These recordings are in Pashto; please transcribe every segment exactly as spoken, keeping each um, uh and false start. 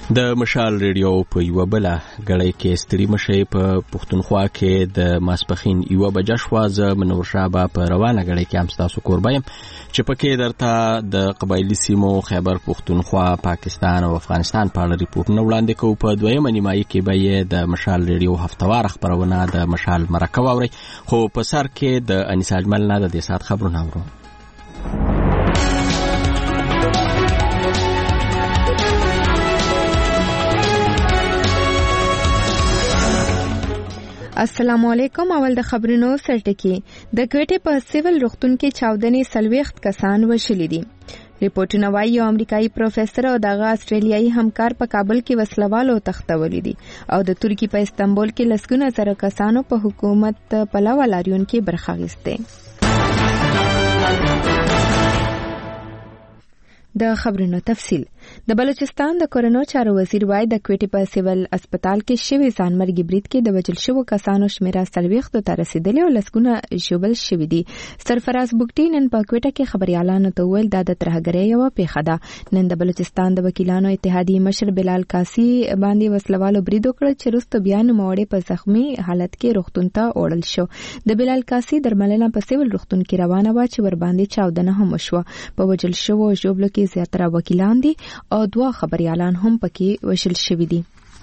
د مشال ریډیو په یو بل غړی کې ستړي مشي په پښتونخوا کې د ماسپخین یو بجه شو ز منور شابه په روانه غړی کې هم تاسو کوربایم چې پکې درته د قبایلی سیمو خیبر پښتونخوا پاکستان او افغانستان په اړه ریپورت نه وړاندې کوو. په دویمه نیمایي کې به د مشال ریډیو هفتوار خبرونه د مشال مرکه واوري، خو په سر کې د انیس اجمل نه د دې سات خبرونه اورو. السلام علیکم. اول د خبرونو سرټکی. د کوټې په سیول روغتون کې چاودنې سلويخت کسان وشلي دي. ریپورتونه وايي یو امریکایي پروفیسور او دغه استرالیایي همکار په کابل کې وسلوالو تختولې دي او د ترکی په استانبول کې لسګونه زره کسانو په حکومت پلوه لاریون کې برخه اخیسته. د خبرونو تفصیل. د بلوچستان د کورونو چارو وزیر وای د کوټې په سیول هسپتال کې شوی ځانمرګي برید کې د وجل شوو کسانو شمیره سلويخت ته رسیدلی او لسګونه ژوبل شوی دي. سرفراز بوګټي نن په کوټه کې خبريالانو ته ویل دا د ترهګرۍ یو پیښه ده. نن د بلوچستان د وکیلانو اتحادیې مشر بلال کاسي باندې وسلوالو برید وکړ چې وروسته بیا نوموړی په زخمی حالت کې روغتون ته وړل شو. د بلال کاسي درملنه په سیول روغتون کې روانه و چې ور باندې چاودنه هم وشوه. په وجل شوو ژوبلو کې زیاتره وکیلان دي او دوه خبريالان هم پکې وشل شوي دي.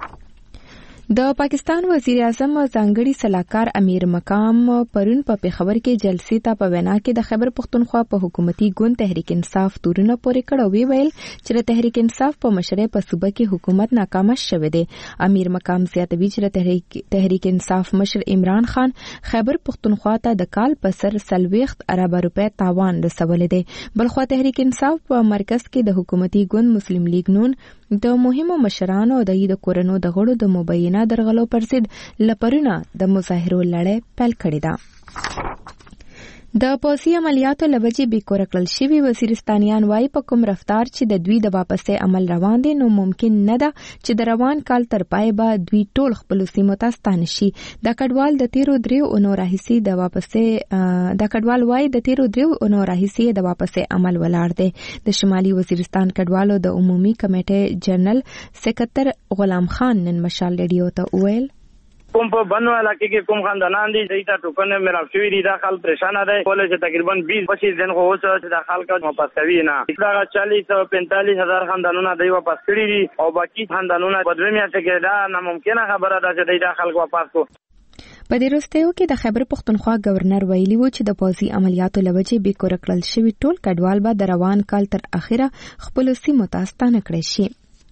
د پاکستان وزیر اعظم ځانګړي سلاکار امیر مقام پرون په پیښور کې جلسې ته په وینا کې د خیبر پښتونخوا په حکومتي ګوند تحریک انصاف تورونه پورې کړ او وی ویل چې د تحریک انصاف په مشرۍ په صوبه کې حکومت ناکامه شوه دی. امیر مقام زیاتوي چې تحریک تحریک انصاف مشر عمران خان خیبر پښتونخوا ته د کال په سر سلويخت ارب روپے تاوان رسول دی. بلخوا تحریک انصاف په مرکز کې د حکومتي ګوند مسلم لیگ نون د مهمو مشرانو د د کورونو د غړو د مبینه درغلو پر ضد لپرونه د مظاهرو لړۍ پیل کړې ده. د پوځي عملیاتو لوجې بیکور کړل شوی وزیرستانیان وايي په کوم رفتار چې د دوی د واپسې عمل روان دي نو ممکن نه ده چې د روان کال تر پای به دوی ټول خپل سیمو ته ستانه شي. د کډوال د تیرو دریو اونو راهیسي د واپسې د کډوال وايي د تیرو دریو اونو راهیسي د واپسې عمل ولاړ دی. د شمالي وزیرستان کډوالو د عمومي کمیټې جنرال سکرټر غلام خان نن مشال ریډیو ته وویل کوم په بنو علاقې کې کوم خاندانان دي چې دا ټوکنه میرا شوی دي داخل پریشان دي کولای چې تقریبا بیس پچیس دن خو اوس چې داخل کا واپس کوي نه دا چالیس او پینتالیس هزار خاندانونه دی واپس کړی دي او باقي خاندانونه بدوي میاشتې کې دا ناممکنه خبره ده چې داخل واپس کو. په دې وروستیو کې د خیبر پښتونخوا گورنر ویلي و چې د پوځي عملیاتو لوجې بیکور کړل شوی ټول کډوال به د روان کال تر اخره خپل سیمو ته ستانه کړی شي.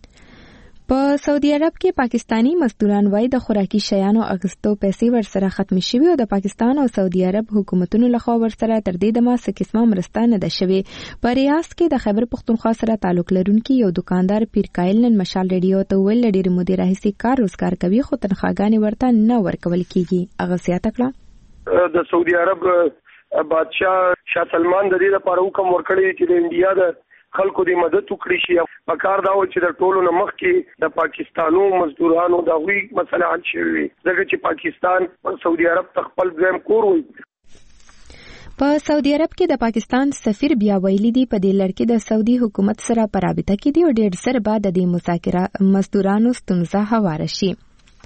په سعودي عرب کې پاکستانی مزدوران وای د خوراکي شیانو اغستو پیسې ورسره ختم شوي او د پاکستان او سعودي عرب حکومتونو لخوا ورسره تر دې دمه څه قسمه مرسته نه ده شوې. په ریاض کې د خیبر پښتونخوا سره تعلق لرونکي یو دکاندار پیرکایل نن مشال ریډیو ته ویل ډېر مودې راهیسې کار روزګار کوي خو تنخواګانې ورته نه ورکول کیږي. هغه زیاته کړه د سعودي عرب بادشاہ شاه سلمان د دې لپاره حکم ورکړی چې د انډیا د خلکو د مدد وکړي شي. په کار دا و چې د ټولو نه مخکې د پاکستانو مزدورانو د غوي مسله حل شي ځکه چې پاکستان او سعودي عرب خپل ځم کور وي. په سعودي عرب کې د پاکستان سفیر بیا ویلي دی په دې لړ کې د سعودي حکومت سره په رابطه کې دی او ډېر سره بعد د مذاکره مزدورانو ستونزه هواره شي.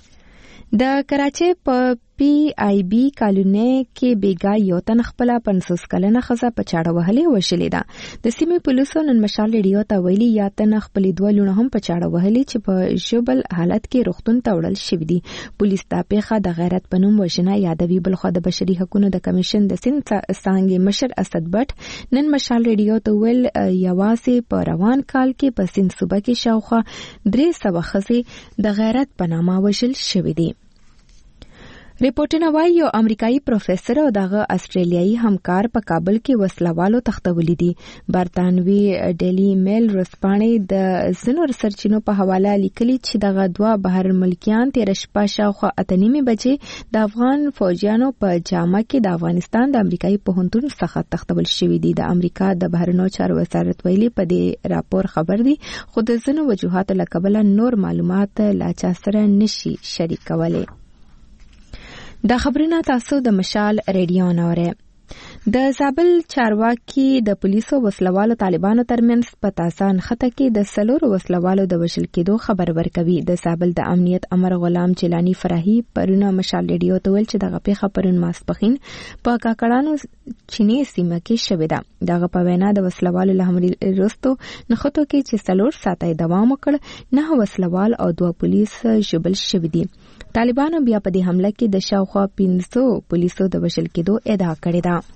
د کراچۍ په پی آی بی کالونی کې بیګا یو تن خپل پنځوس کلنه ښځه په چاړه وهلې وشلې ده. د سیمې پولیسو نن مشال ریډیو ته ویلي یا تن خپل دوه لونه هم په چاړه وهلې چې په ژوبل حالت کې روغتون ته وړل شوی دي. پولیس دا پیښه د غیرت په نوم وژنه یادوي. بلخوا د بشري حقوقو د کمیشن د سند څانګې مشر اسد بټ نن مشال ریډیو ته ویل یوازې په روان کال کې په سند صوبه کې شاوخوا درې سوه ښځې د غیرت په نامه وژل شوي دي. ریپورتونه وايي یو امریکایي پروفیسور او دغه استرالیایي همکار په کابل کې وسلوالو تختولې دي. برتانوي ډیلی میل ورځپاڼې د ځینو سرچینو په حواله لیکلي چې دغه دوه بهر ملکیان تیر شپه شاوخوا اته نیمې بجې د افغان فوجیانو په جامه کې د افغانستان د امریکایي پوهنتون څخه تختول شوي دي. د امریکا د بهرنیو چارو وزارت ویلي په دې راپور خبر دي خو د ځینو وجوهاتو له کبله نور معلومات لا چا سره نشي شریکولی. دا خبرونه تاسو د مشال ریډیو نوره. د زابل چارواکي د پولیسو وسلوالو طالبانو ترمنځ په تاسان خطه کې د سلورو وسلوالو د وژل کېدو خبر ورکوي. د زابل د امنیت امر غلام چلانی فراهي پرونه مشال ریډیو ته ویل چې دغه پیښه پرون ماسپخین په کاکړانو چینی سیمه کې شوې ده. دغه په وینا د وسلوالو له حملې وروسته نښتو کې چې سلور ساعته دوام وکړ، نه وسلوال او دوه پولیس ژوبل شوي دي. طالبانو بیا په دې حمله کې د شاوخوا پنځو پولیسو د وژل کېدو ادعا کړې ده.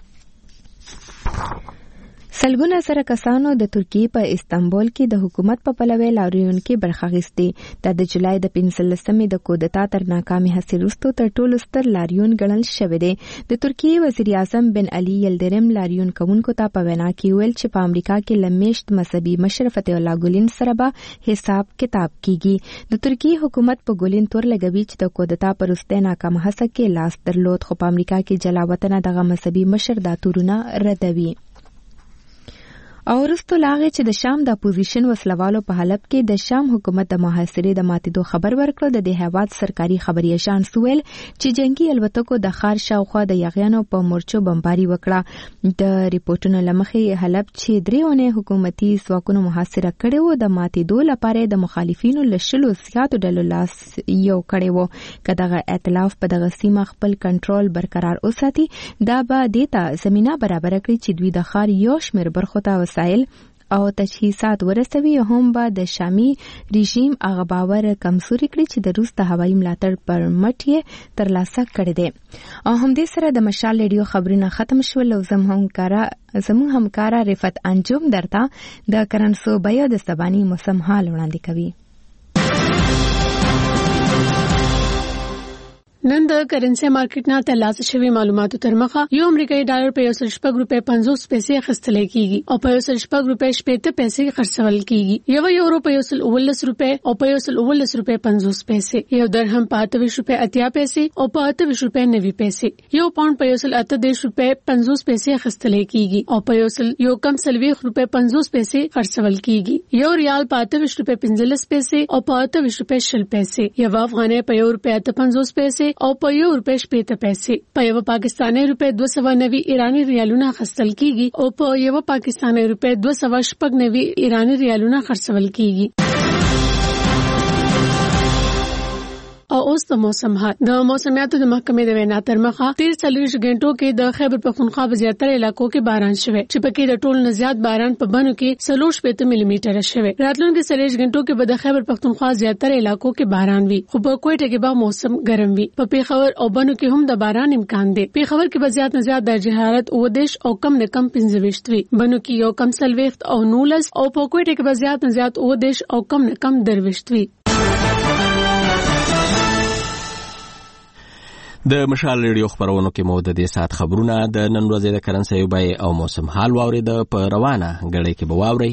سلګونه سره کسانو د ترکیې په استانبول کې د حکومت په پلوي لاریون کې برخه اخیستې. د د جولای د پنځلسمې د کودتا تر ناکامې هڅې وروسته تر ټولو ستر لاریون ګڼل شوی دی. د ترکیې وزیر اعظم بن علي یلدرم لاریون کوونکو ته په وینا کې ویل چې په امریکا کې لمیشت مذهبي مشر فتح الله ګولین سره به حساب کتاب کیږي. د ترکیې حکومت په ګولین تور لګوي چې د کودتا پر وروسته ناکامه هڅه کې لاس درلود، خو په امریکا کې جلاوطن دغه مذهبي مشر دا تورونه ردوي. او وروسته لاغې چې د شام د اپوزیشن وسلوالو په حلب کې د شام حکومت د محاصرې د ماتېدو خبر ورکړ. د دې هیواد سرکاري خبري اژانس ویل چې جنگي الوتکو د ښار شاوخوا د یاغیانو په مورچو بمباري وکړه. د ریپورتونو له مخې حلب چې درې اونۍ حکومتي ځواکونو محاصره کړې وه، د ماتېدو لپاره د مخالفینو له شلو زیاتو ډلو لاس یو کړی و. که دغه ائتلاف په دغه سیمه خپل کنټرول برقرار وساتي، دا به دې ته زمینه برابره کړي چې دوی د ښار یو شمېر برخو ته وسایل او تجهیزات ورسوي، هم به د شامي رژیم هغه باور کمزوري کړي چې د روس د هوایي ملاتړ پر مټ یې ترلاسه کړی دی. او همدې سره د مشال ریډیو خبرونه ختم شول او زموږ همکاره رفت انجم درته د کرنسو بیا د سباني موسم حال وړاندې کوي. نن د کرنسي مارکیټ نه ترلاسه شوی معلوماتو تر مخه یو امریکایي ډالر په یو سل شپږ روپۍ پنځوس پیسې اخیستل کیږي او په یو سل شپږ روپۍ شپېته پیسې خرڅول کیږي. یو یورو په یو سل اوولس روپۍ او په یو سل اوولس روپۍ پنځوس پیسې، یو درهم په اته ویشت روپۍ اتیا پیسې او په اته ویشت روپۍ نوي پیسې، یو پاوند په یو سل اته دېرش روپۍ پنځوس پیسې اخیستل کیږي او په یو سل یو کم څلوېښت روپۍ پنځوس پیسې خرڅول کیږي. یو ریال په اته ویشت روپۍ پنځلس پیسې او په اته ویشت روپۍ شل پیسې، یو افغانۍ په یو روپۍ اته پنځوس پیسې او په یو روپۍ شپېته پیسې. په یو پاکستاني روپۍ دوه سوه نوي ایراني ریالونه اخیستل کیږي او په یو پاکستاني روپۍ دوه سوه شپږ نوي ایراني ریالونه خرڅول کیږي. او اوس د موسم حال. د موسمیاتو د محکمې د وینا تر مخه تیر څلوېښت غنټو کې د خیبر پختونخوا په زیاتره علاقو کې باران شوی چې پکې د ټولو نه زیات باران په بنو کې څلور شپېته ملي میټره شوی. راتلونکي څلوېښت غنټو کې به د خیبر پختونخوا زیاتره علاقو کې باران وي، خو په کوټه کې به موسم ګرم وي. په پیښور او بنو کې هم د باران امکان دی. پیښور کې به زیات نه زیات درجه حرارت اووه دېرش او کم نه کم پنځه ویشت وي، بنو کې یو کم څلوېښت او نولس او په کوټه کې به زیات نه زیات اووه دېرش او کم نه کم درویشت وي. د مشال ریډیو خبرونو کې مو د دې سات خبرونه د نن ورځې د کرنسي بیې او موسم حال واورید. په روانه غړې کې به واوري.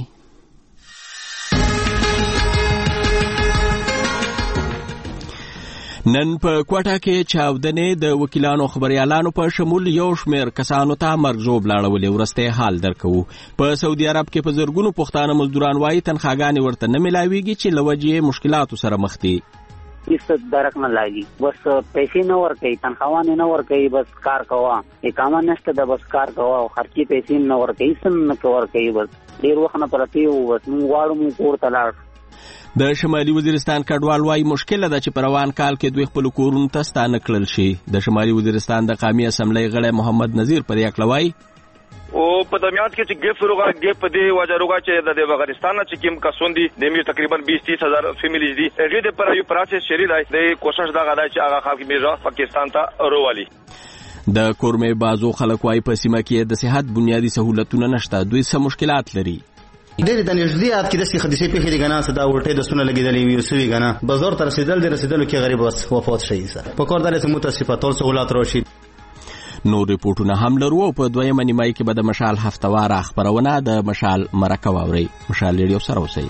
نن په کوټه کې چاودنې د وکیلانو خبريالانو په شمول یو شمېر کسانو ته مرګ ژوب لاړولې. ورسته حال درکو. په سعودي عرب کې په زرګونو پښتانه مزدوران وايي تنخواګانې ورته نه ملاويږي چې لوجې مشکلاتو سره مخ دي. اس درک نه لاګي، بس پیسې نه ورکوي، تنخواهونه نه ورکوي، بس کار کوه، اقامه نشته ده، بس کار کوه او خرچي پیسې نه ورکوي، سم نه ورکوي، بس ډیر وخت نه پرتی وو، بس موږ غواړو موږ کور ته لاړ. د شمالي وزیرستان کډوال وايي مشکل ده چې په روان کال کې دوی خپل کورونو ته ستانه کړل شي. د شمالي وزیرستان د قومي اسمبلی غړی محمد نذیر پر یکله وايي او په دمیات کې چې ګف روغه ګف په دې وجه روغه چې د افغانستان چې کوم کسون دي د میر تقریبا بیس تیس هزار فیملیز دي هغه د پر یو پروسس شری دی د کوشش دا غدا چې هغه خلک میرا پاکستان ته روالي. د کورمې بازو خلک وايي په سیمه کې د صحت بنیادی سہولتونه نشته، دوی څه مشکلات لري. ډېر د نږدېات کې د سې حادثې پیښې دي غنا صدا ورټه د سونه لګیدلې وي سوي غنا بازار تر رسیدل د رسیدلو کې غریب وفات شي. په کور دلته متاسفه ټول سہولات راشي. نور ریپورتونه هم لرو او په دویمه نیمه کې به د مشال هفتوار خبرونه د مشال مرکه واوري. مشال ریډیو سره اوسئ.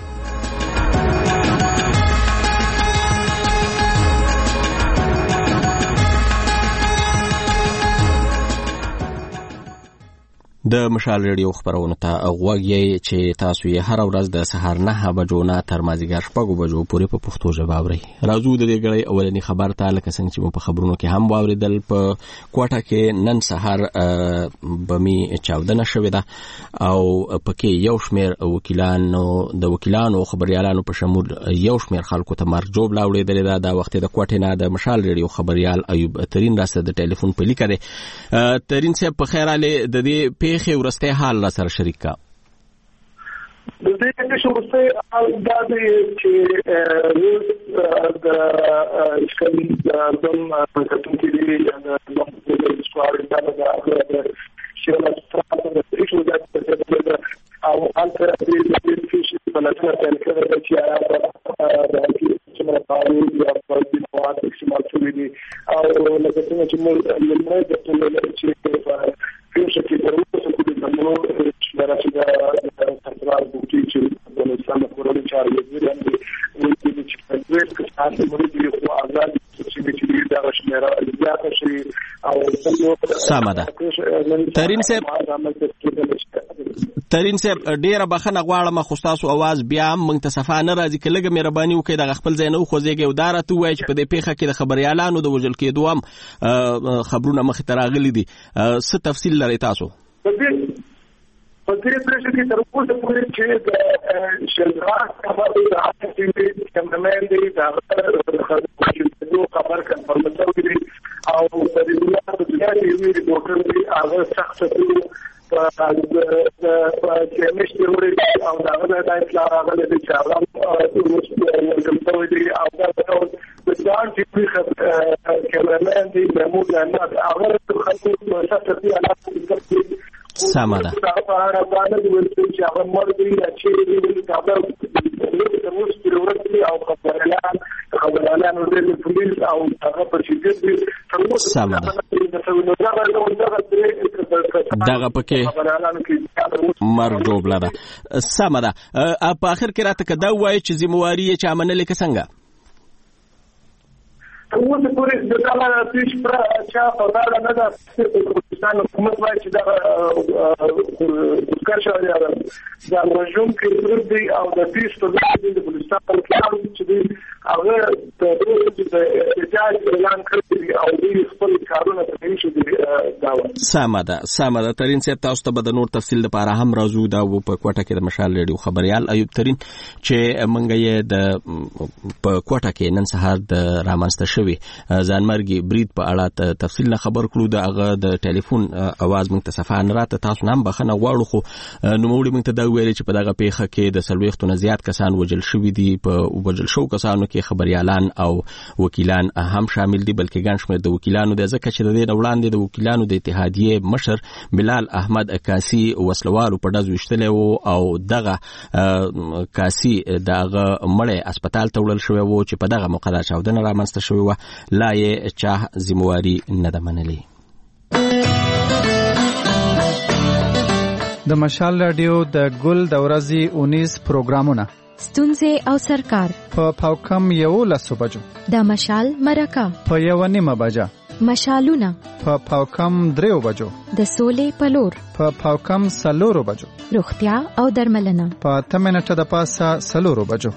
د مشال ریډیو خبرونه ته غوږ یې چې تاسو یې هر ورځ د سهار نه بجو نه تر مازیګر شپږ بجو پورې په پښتو ژبه اورئ. راځو د دې غړي اولنی خبر ته لکه څنګه چې په خبرونو کې هم واوریدل په کوټه کې نن سهار بمی چاودنه شوې ده او پکې یو شمېر وکیلانو د وکیلانو خبريالانو په شمول یو شمېر خلکو ته مرګ جوړ لاوړېدل ده. دا وخت د کوټې نه د مشال ریډیو خبريال ایوب ترين راسته د ټلیفون په لیکه ده. ترين صاحب په خیر علي د دې خې ورسته حال را سره شریک کا د دې چې ورسته حال دا دی چې روز د اسکلي د دم کتون کې دی د د سوار د د شیله ستاسو د ایشو د او انتر د دې فیش په لټه کې چې آیا د چې موږ قانون یا په دې مواد استعمال کوي او لکه څنګه چې موږ لمړی د ټول چې فیش کې دروازه کوي د نو چې راځي د سنټرال بوټي چې د اسلام کورونو چارې دي ولې چې په دې کې تاسو موږ دې خو آزاد چې چې دا شمیره زیاته شي او څنګه سمه ده. ترين صاحب ترين صاحب ډیره بخنه غواړم خو تاسو आवाज بیا موږ ته صفه نه راځي کله مهرباني وکړئ د خپل ځای نه خوځيږي او دارته وای چې په دې پیخه کې د خبريالانو د وجل کېدو هم خبرونه مخ ته راغلي دي. څه تفصیل لري تاسو؟ په دې پرېشه کې تر اوسه پورې چې د شلغار خبرې د اټیټیوډ کمپاین دی دا خبرې خبر کنفرم شوی او په دې ولاته د دې ریپورټر دی هغه سخت په چې مشته ورې او دا غوډه د اطلاع راغله چې هغه ورکوم دی او دا د ځان چې خبره کمرمن دی محمود احمد هغه خلکو په سخت دی علاقه سمه ده. سمه ده. دغه پکې مرګ جوړ ده. سمه ده. په اخر کې راته کدا وایي چې ذمہواری یې چا منلې که څنګه؟ اوس پورې د کله پیش پر چا په اړه نه ده چې پاکستان حکومت وايي چې دا ذکر شوی دی دا رژیم کې ضرورت دی او د پیش په ځای د پاکستان په کار چې دی هغه د دې احتجاج اعلان کړی او دوی خپل کارونه کوي چې دا سمه ده. سمه ده. ترين صاحب تاسو ته به د نور تفصیل لپاره هم راځو دا په کوټه کې د مشال ریډیو خبريال ایوب ترين چې منګه یې د په کوټه کې نن سهار د رامنځته شوی ځانمرګي برید په اړه تفصیل نه خبر کړو. د هغه د ټلیفون आवाज موږ ته صفه نه راته تاسو هم بخنه غواړو خو نو موږ موږ ته دا ویل چې په دغه پیخه کې د سلويختو نه زیات کسان وجل شوی دي. په وجل شو کسانو کې خبريالان او وکیلان هم شامل دي بلکې ګڼ شمېر د وکیلانو د ځکه چې د دې وړاندې د وکیلانو د اتحادیې مشر بلال احمد کاسي وسلوالو په داز وشتل او دغه کاسي دغه مړې هسپتال ته وړل شوی وو چې په دغه موقع د چاودنه رامنځته شوی و لا یې چا ذمہواری نه ده منلې. د مشال رادیو د ګل د ورځې اونیس پروګرامونه ستونزې او سرکار په پاوکم یو لسو بجو د مشال مرکه په یو نیمه بجه مشالونه په پاوکم دریو بجو د سولې پلور په پاوکم سلورو بجو روغتیا او درملنه په اته منټه د پاسه سلورو بجو.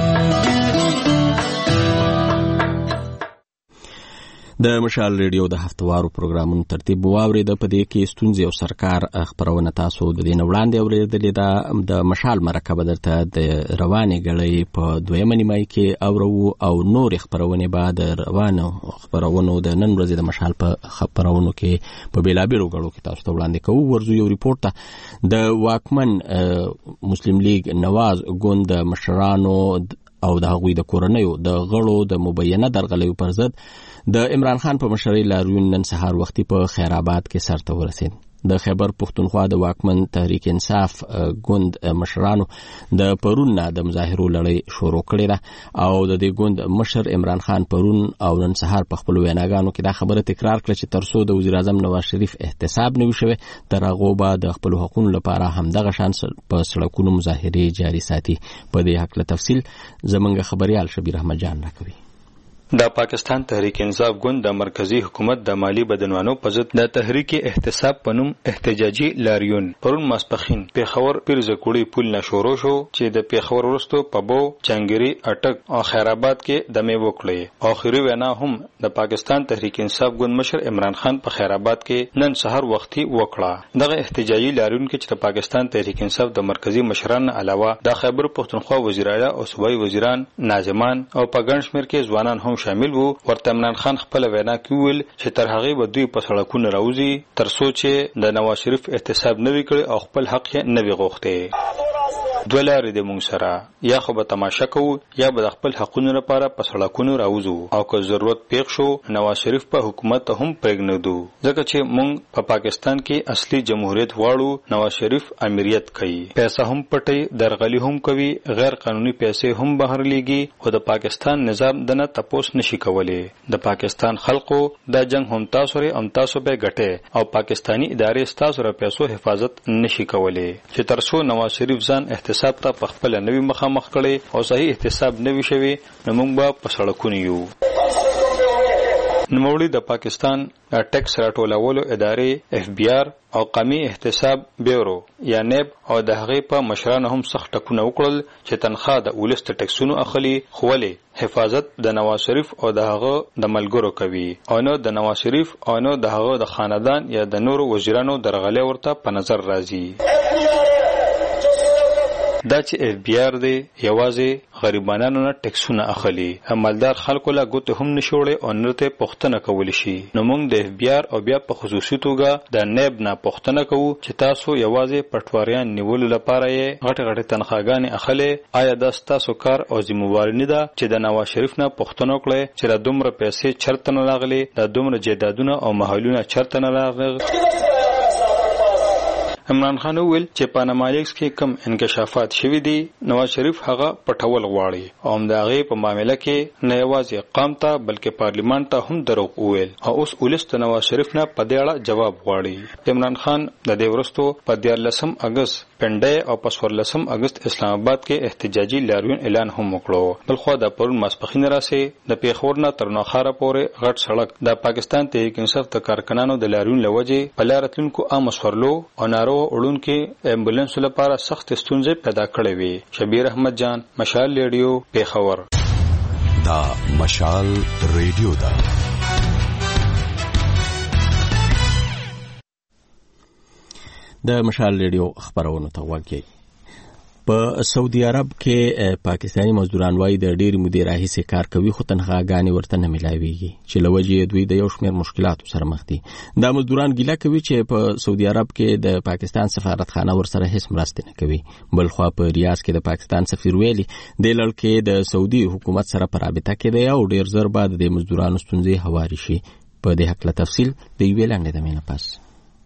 د مشال ریډیو د هفتوارو پروګرامونو ترتیب واورید په دې کې ستونزې او سرکار خبرونه تاسو د دې وړاندې اوریدلې ده. د مشال مرکه درته د روانې غړې په دویمه نیمه کې اورو او نور خبرونه بعد روانو خبرونو د نن ورځې د مشال په خبرونو کې په بیلابیلو غړو کې تاسو ته وړاندې کوو. ورزو یو ریپورت د واکمن مسلم لیگ نواز ګوند مشرانو او د هغوی د کورنیو د غړو د مبینه درغلیو پر ضد د عمران خان په مشرۍ لاریون نن سهار وختي په خیر آباد کې سرته ورسید. د خیبر پښتونخوا د واکمن تحریک انصاف ګوند مشرانو د پرون نه د مظاهرو لړۍ شروع کړې ده او د دې ګوند مشر عمران خان پرون او نن سهار په خپل ویناګانو کې دا خبره تکرار کړه چې ترڅو د وزیر اعظم نواز شریف احتساب نه وشوي تر هغه به د خپل حقوقو لپاره همدغه شان په سړکونو مظاهرې جاري ساتي. په دې حق له تفصیل زمونږ خبريال شبیر احمد جان راکوي. د پاکستان تحریک انصاف ګوند د مرکزی حکومت د مالی بدنوانو په ضد د تحریک احتساب په نوم احتجاجي لاریون پرون ماسپخین پیښور پیرزکوړي پل نه شروع شو چې د پیښور وروسته په بو چنګيري اټک او خیرآباد کې د مې وکړي. اخري وینا هم د پاکستان تحریک انصاف ګوند مشر عمران خان په خیرآباد کې نن سحر وختي وکړه. دغه احتجاجي لاریون کې چې د پاکستان تحریک انصاف د مرکزی مشران علاوه د خیبر پختونخوا وزیر اعلی او صوبایي وزیران ناظمان او په ګڼ شمېر کې ځوانان هم شامل وو. ورته عمران خان خپل وینا کې ویل چې تر هغه به دوی په سړکونو راوځي تر څو چې د نواز شریف احتساب نه وکړي او خپل حق یې نه وي غوښتي. دوه لارې د مونږ سره یا خو به تماشا کوو یا به د خپل حقونو لپاره په سړکونو راوځو او که ضرورت پیښ شو نواز شریف په حکومت هم پرېږدو ځکه چې مونږ په پاکستان کې اصلي جمهوریت غواړو. نواز شریف امیریت کوي، پیسې هم پټي، درغلي هم کوي، غیر قانوني پیسې هم بهر لیږي خو د پاکستان نظام دنه تپوس نشي کولای. د پاکستان خلکو دا جنگ هم تاسو لري هم تاسو به ګټه او پاکستانی ادارې تاسو را پیسو حفاظت نشي کولای. چې تر څو نواز شریف ځان احتساب ته په خپل نوی مخامخ کړي او صحیح احتساب نوی شوی نو موږ به په سړکونو یو. نوموړي د پاکستان ټیکس راټولولو ادارې اف بی آر او قومي احتساب بیورو یا نیب او د هغې په مشرانو هم سخت ټکونه وکړل چې تنخواه د ولس د ټکسونو اخلي خو ولې حفاظت د نواز شریف او د هغه د ملګرو کوي او نه د نواز شریف او نه د هغه د خاندان یا د نورو وزیرانو درغلي ورته په نظر راځي. دا چې اف بی آر دی یوازې غریبانو نه ټکسونه اخلي، مالدار خلکو لا ګوت هم نشوړي او نرته پښتنه کول شي. نو موږ د اف بی آر او بیا په خصوصي توګه د نیب نه پښتنه کوو چې تاسو یوازې پټواریان نیول لپاره یې غټ غټ تنخواګانې اخلي. آیا دا تاسو کار او ذمہواری نه ده چې د نواز شریف نه پښتنه کړي چې د دومره پیسې چرته نه لاغلي، د دومره جیدادونه او محلونه چرته نه لاغلي؟ عمران خان ویل چې په نمایښت کې کم انکشافات شوي دي نواز شریف هغه پټول غواړي او د هغې په معامله کې نه یوازې قام ته بلکې پارلیمان ته هم دروغ وویل او اوس ولس د نواز شریف نه په دې اړه جواب غواړي. عمران خان د دې وروستو په دیارلسم اګست پنډۍ او په څوارلسم اګست اسلام آباد کې احتجاجي لاریون اعلان هم وکړو. بلخوا د پرون ماسپښین راسې د پیښور نه تر نوخاره پورې غټ سړک د پاکستان تحریک انصاف د کارکنانو د لاریون له وجې په لاره تلونکو عام سورلو او نارو وړونکو امبولانس لپاره سخت ستونزې پیدا کړې وې. شبیر احمد جان، مشال ریډیو، پیښور. دا مشال ریډیو دا د مشال ریډیو خبرونه ته وګورئ. په سعودي عرب کې پاکستانی مزدوران وايي د ډېری مودې راهیسې کار کوي خو تنخواګانې ورته نه ملاويږي چې له وجې دوی د یو شمېر مشکلاتو سره مخ دي. دا مزدوران ګیله کوي چې په سعودي عرب کې د پاکستان سفارتخانه ورسره هیڅ مرسته نه کوي. بلخوا په ریاض کې د پاکستان سفیر ویلي د لړکې د سعودي حکومت سره په رابطه کې دی او ډېر زر بعد د مزدورانو ستونزې هواري شي. په دې هکله تفصیل د یوې لنډې دمې نه پس.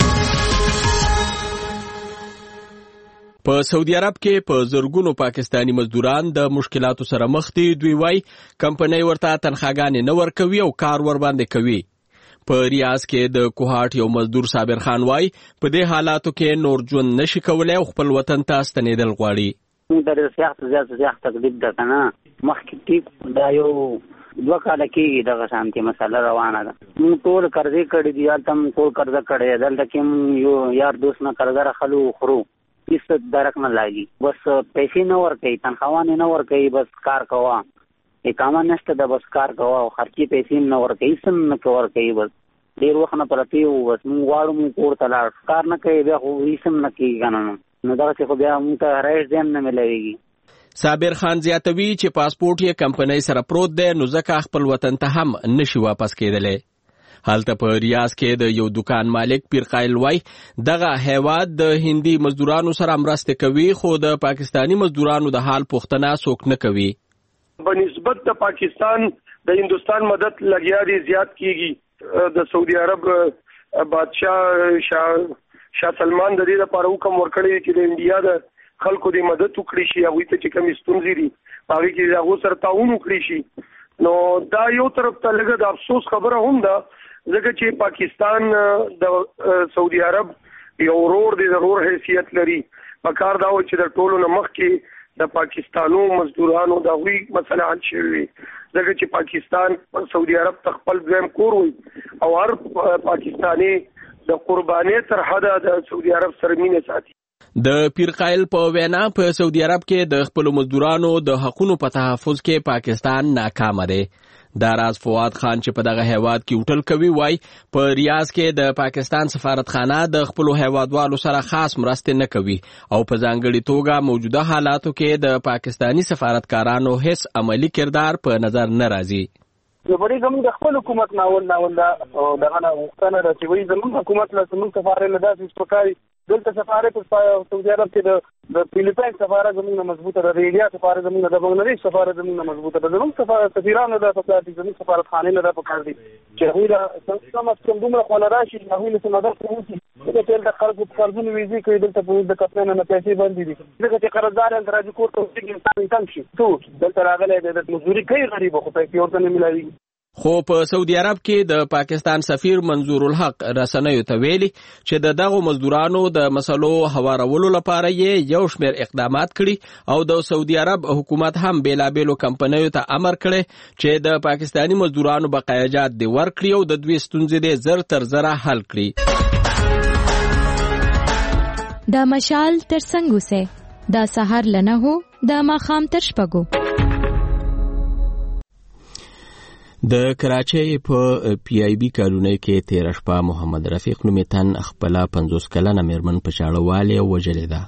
په سعودي عرب کې په زرګونو پاکستانی مزدوران د مشکلاتو سره مخ دي. دوی وايي کمپنۍ ورته تنخواګانې نه ورکوي او کار ور باندې کوي. په ریاض کې د کوهاټ یو مزدور صابر خان وايي په دې حالاتو کې نور ژوند نشي کولای او خپل وطن ته ستنېدل غواړي. د سیاست زیات زیات تکلیف ده کنه مخکې ټیپ دا یو دوه کاله کېږي دغه شانتي مسله روانه ده. موږ ټول قرضې کړي دي، هلته موږ ټول قرضه کړی، دلته کې یو یار دوست نه قرضه راخلو خورو هیڅ درک نه لګي. بس پیسې نه ورکوي، تنخواهانې نه ورکوي، بس کار کوه، اقامه نشته ده، بس کار کوه او خرچې پیسې نه ورکوي، هیڅ نه ورکوي. بس ډېر وخت نه پرتی وو، بس موږ غواړو موږ کور ته لاړ، کار نه کوي بیا خو هیڅ نه کېږي که نه نو دغسې خو بیا موږ ته رایټ ځای نه میلاویږي. صابر خان زیاتوي چې پاسپورټ یې کمپنۍ سره پروت دی نو ځکه خپل وطن ته هم نشي واپس کېدلی. هلته په ریاض کې د یو دکان مالک پیر قایل وای دغه هیواد د هندي مزدورانو سره مرسته کوي خو د پاکستانی مزدورانو د حال پوښتنه څوک نه کوي. بنسبت د پاکستان د هندستان مدد لګیا دي زیات کیږي. د سعودي عرب بادشاہ شاه شاه سلمان د دې لپاره حکم ورکړی چې د انډیا د خلکو د مدد وکړي شي، هغه ته چې کوم ستونزې دي هغه کې هغه سره تعاون وکړي شي. نو دا یو طرف ته لږه د افسوس خبره هم ده ځکه چې پاکستان د سعودي عرب یو ورور دی، د ورور حیثیت لري. په کار دا و چې د ټولو نه مخکې د پاکستانو مزدورانو د غوي مثلا حل شوی ځکه چې پاکستان سعودي عرب تخپل دویم کور وي او هر پاکستاني د قرباني تر حدا د سعودي عرب سره مینه ساتي. د پیرقایل په وینا په سعودي عرب کې د خپل مزدورانو د حقوقو په تحفظ کې پاکستان ناکام دی. دا راز فواد خان چې په دغه هیواد کې هوټل کوي وای په ریاض کې د پاکستان سفارتخانه د خپل هیوادوالو سره خاص مرسته نه کوي او په ځانګړي توګه موجوده حالاتو کې د پاکستانی سفارتکارانو هیڅ عملی کردار په نظر نه راځي. زبري زموږ د خپل حکومت ناول ناول او دغه وختونه راځي وي زموږ حکومت له زموږ سفارت له داسې سپکاري دلته سفارت په سعودي عرب کې د فلیپین سفارت زموږ مضبوطه ده، د انډیا سفارت زموږ د بنگلاديش سفارت زموږ مضبوطه ده، زموږ سفارت سفیرانو د پکاري زموږ سفارتخانه نه ده پکاري چې هغه د سم سم دومره خو راشي هغه له سمادر کوي چې تل د قرض په قرضونو ویزي کوي دلته په د کپنه نه پیسې باندې دي ځکه چې قرضدار اندراج کوټ او چې انسان تنګ شي ټول دلته راغلي د مزدوري کوي غریب خو پیسې ورته نه ملایي. خو په سعودي عرب کې د پاکستان سفیر منظور الحق رسنیو ته ویلي چې د دغو مزدورانو د مسلو هوارولو لپاره یې یو شمېر اقدامات کړي او د سعودي عرب حکومت هم بیلابیلو کمپنیو ته امر کړي چې د پاکستانی مزدورانو بقایجات دی ورکړي او د دوی ستونزې دی زر تر زره حل کړي. دا مشال تر څنګه سه دا سحر لنه هو دا ماخام تر شپږو. د کراچۍ په پی آی بي کالونۍ کې تیر شپه محمد رفیق نومیتن خپل پنځوس کلنه میرمن په چاړه والي وجلې ده.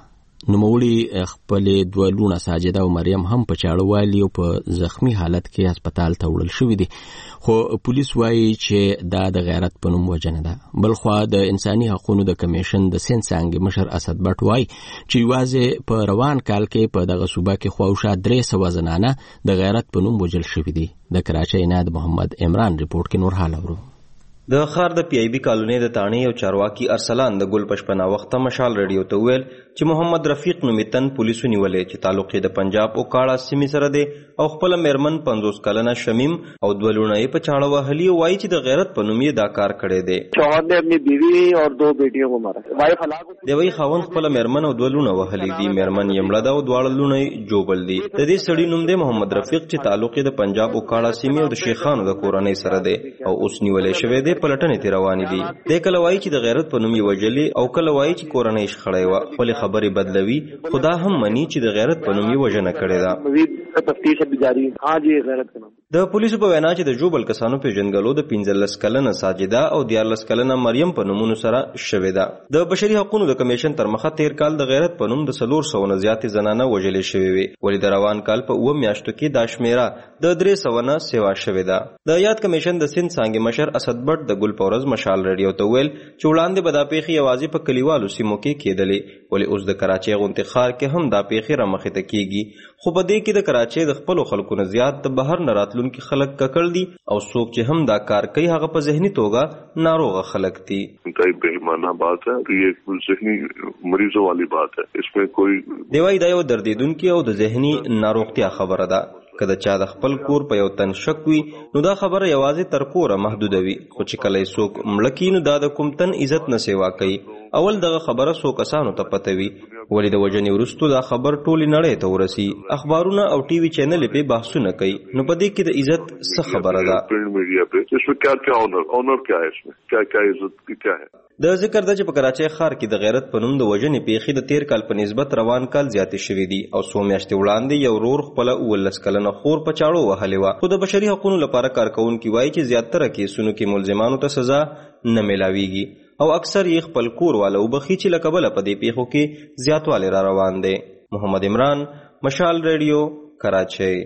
نوموړي خپل دوه لونه ساجده او مریم هم په چاړه والي او په زخمی حالت کې هسپتال ته وړل شوې دي خو پولیس وایي چې دا د غیرت په نوم وجنه ده. بلخوا د انساني حقوقو د کمیشن د سین څنګه مشر اسد بټ وایي چې یوازې په روان کال کې په دغه صوبه کې خواوشا درې سوه زنانه د غیرت په نوم وجل شوې دي. د کراچۍ نه د محمد عمران ریپورت کې نور حال اورو. د خار د پی ای بي کالونۍ د تانی او چارواکي ارسلان د ګل پشپنا وخت مشال رادیو ته ویل چې محمد رفیق نومیتن پولیسو نیولې چې تعلق د پنجاب او کاړه سیمې سره دی او خپل میرمن پنځوس کلنه شمیم او دوه لونه یې په چاړه وهلي وایي چې د غیرت په نوم یې دا کار کړی دی. شوهر نے اپنی بیوی اور دو بیٹیوں کو مارا. وایي خلاق دی وایي خاوند خپل میرمن او دوه لونه وهلي دي. میرمن یې مړه ده او دواړه لونه جوبل دي. د دې سړي نوم دی محمد رفیق چې تعلق د پنجاب او کاړه سیمې او د شیخانو د کورنۍ سره دی او اوس نیولې شوی دی په لټنې ته روان دي. د کله وایي چې د غیرت په نوم یې وجلې او کله وایي چې کورنۍ شخړې و خپل خبرې بدلوي خدا هم مني چې د غیرت په نوم یې وجنه کړې ده. تفتیش ابھی جاری ہے. ہاں جی غیرت کا نام. د پولیسو په وینا چې د جوبل کسانو په جنګلو د پنځلس کلنه ساجده او دیارلس کلنه مریم په نومونو سره شوې ده. د بشري حقوقو د کمیشن تر مخه تیر کال د غیرت په نوم د څلور سوه نه زیاتې زنانه وژلې شوې وې ولې د روان کال په اوه میاشتو کې دا شمیره د درې سوه نه سیوا شوې ده. د یاد کمیشن د سند څانګې مشر اسد بټ د ګل پورز مشال رادیو ته ویل چې وړاندې به دا پیښې یوازې په کلیوالو سیمو کې کېدلې ولې اوس د کراچۍ غونډې ښار کې هم دا پیښې رامخې ته کېږي خو په دې کې د کراچۍ د خپلو خلکو نه زیات د بهر نه راتلونکي خلک ککړ دي او څوک چې هم دا کار کوي هغه په ذهني توګه ناروغه خلک دي. بےایمانہ بات ہے، یہ ذہنی مریضوں والی بات ہے، اس میں کوئی دی وایي دا یو دردیدونکي او د ذهني ناروغتیا خبره ده. که د چا د خپل کور په یو تن شک وي نو دا خبره یوازې تر کوره محدوده وي خو چې کله یې څوک مړه کي نو دا د کوم تن عزت نه سیوا کوي. اول دغه خبره څو کسانو ته پته وي ولې د وژنې وروستو دا خبر ټولې نړۍ ته ورسي. اخبارونه او ټي وي چینل پې بحثونه کوي نو په دې کې د عزت څه خبره ده. پرنٹ میډیا پہ اس میں کیا کیا آنر آنر کیا ہے، اس میں کیا کیا عزت کیا ہے. د ذکر ده چې په کراچۍ ښار کې د غیرت په نوم د وژنې پیښې د تیر کال په نسبت روان کال زیاتې شوې دي او څو میاشتې وړاندې یو ورور خپله اوولس کلنه خور په چاړو وهلې وه خو د بشري حقوقو لپاره کارکوونکي وایي چې زیاتره کیسونو کې ملزمانو ته سزا نه میلاویږي او اکثر یې خپل کور والا وبخي چې له کبله په دې پیښو کې زیاتوالی را روان دی. محمد عمران، مشال ریډیو، کراچۍ.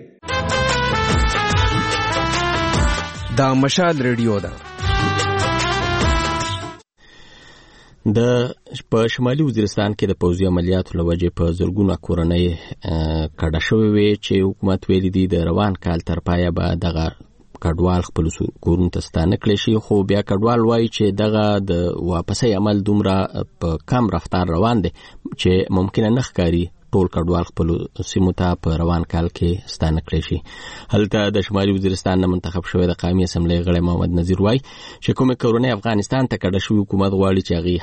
دا مشال ریډیو ده. د په شمالي وزیرستان کې د پوځي عملیاتو له وجې په زرګونه کورنۍ کډه شوې وې چې حکومت ویلي دي د روان کال تر پایه به دغه کډوال خپل کورونو ته ستانه کړی شي خو بیا کډوال وایي چې دغه د واپسۍ عمل دومره په کم رفتار روان دی چې ممکنه نه ښکاري ټول کډوال خپل سیمو ته په روان کال کې ستانه کړی شي. هلته د شمالي وزیرستان نه منتخب شوی د قومي اسمبلی غړی محمد نذیر وایي چې کومه کورونی افغانستان ته کډه شوی حکومت غواړي چې هغه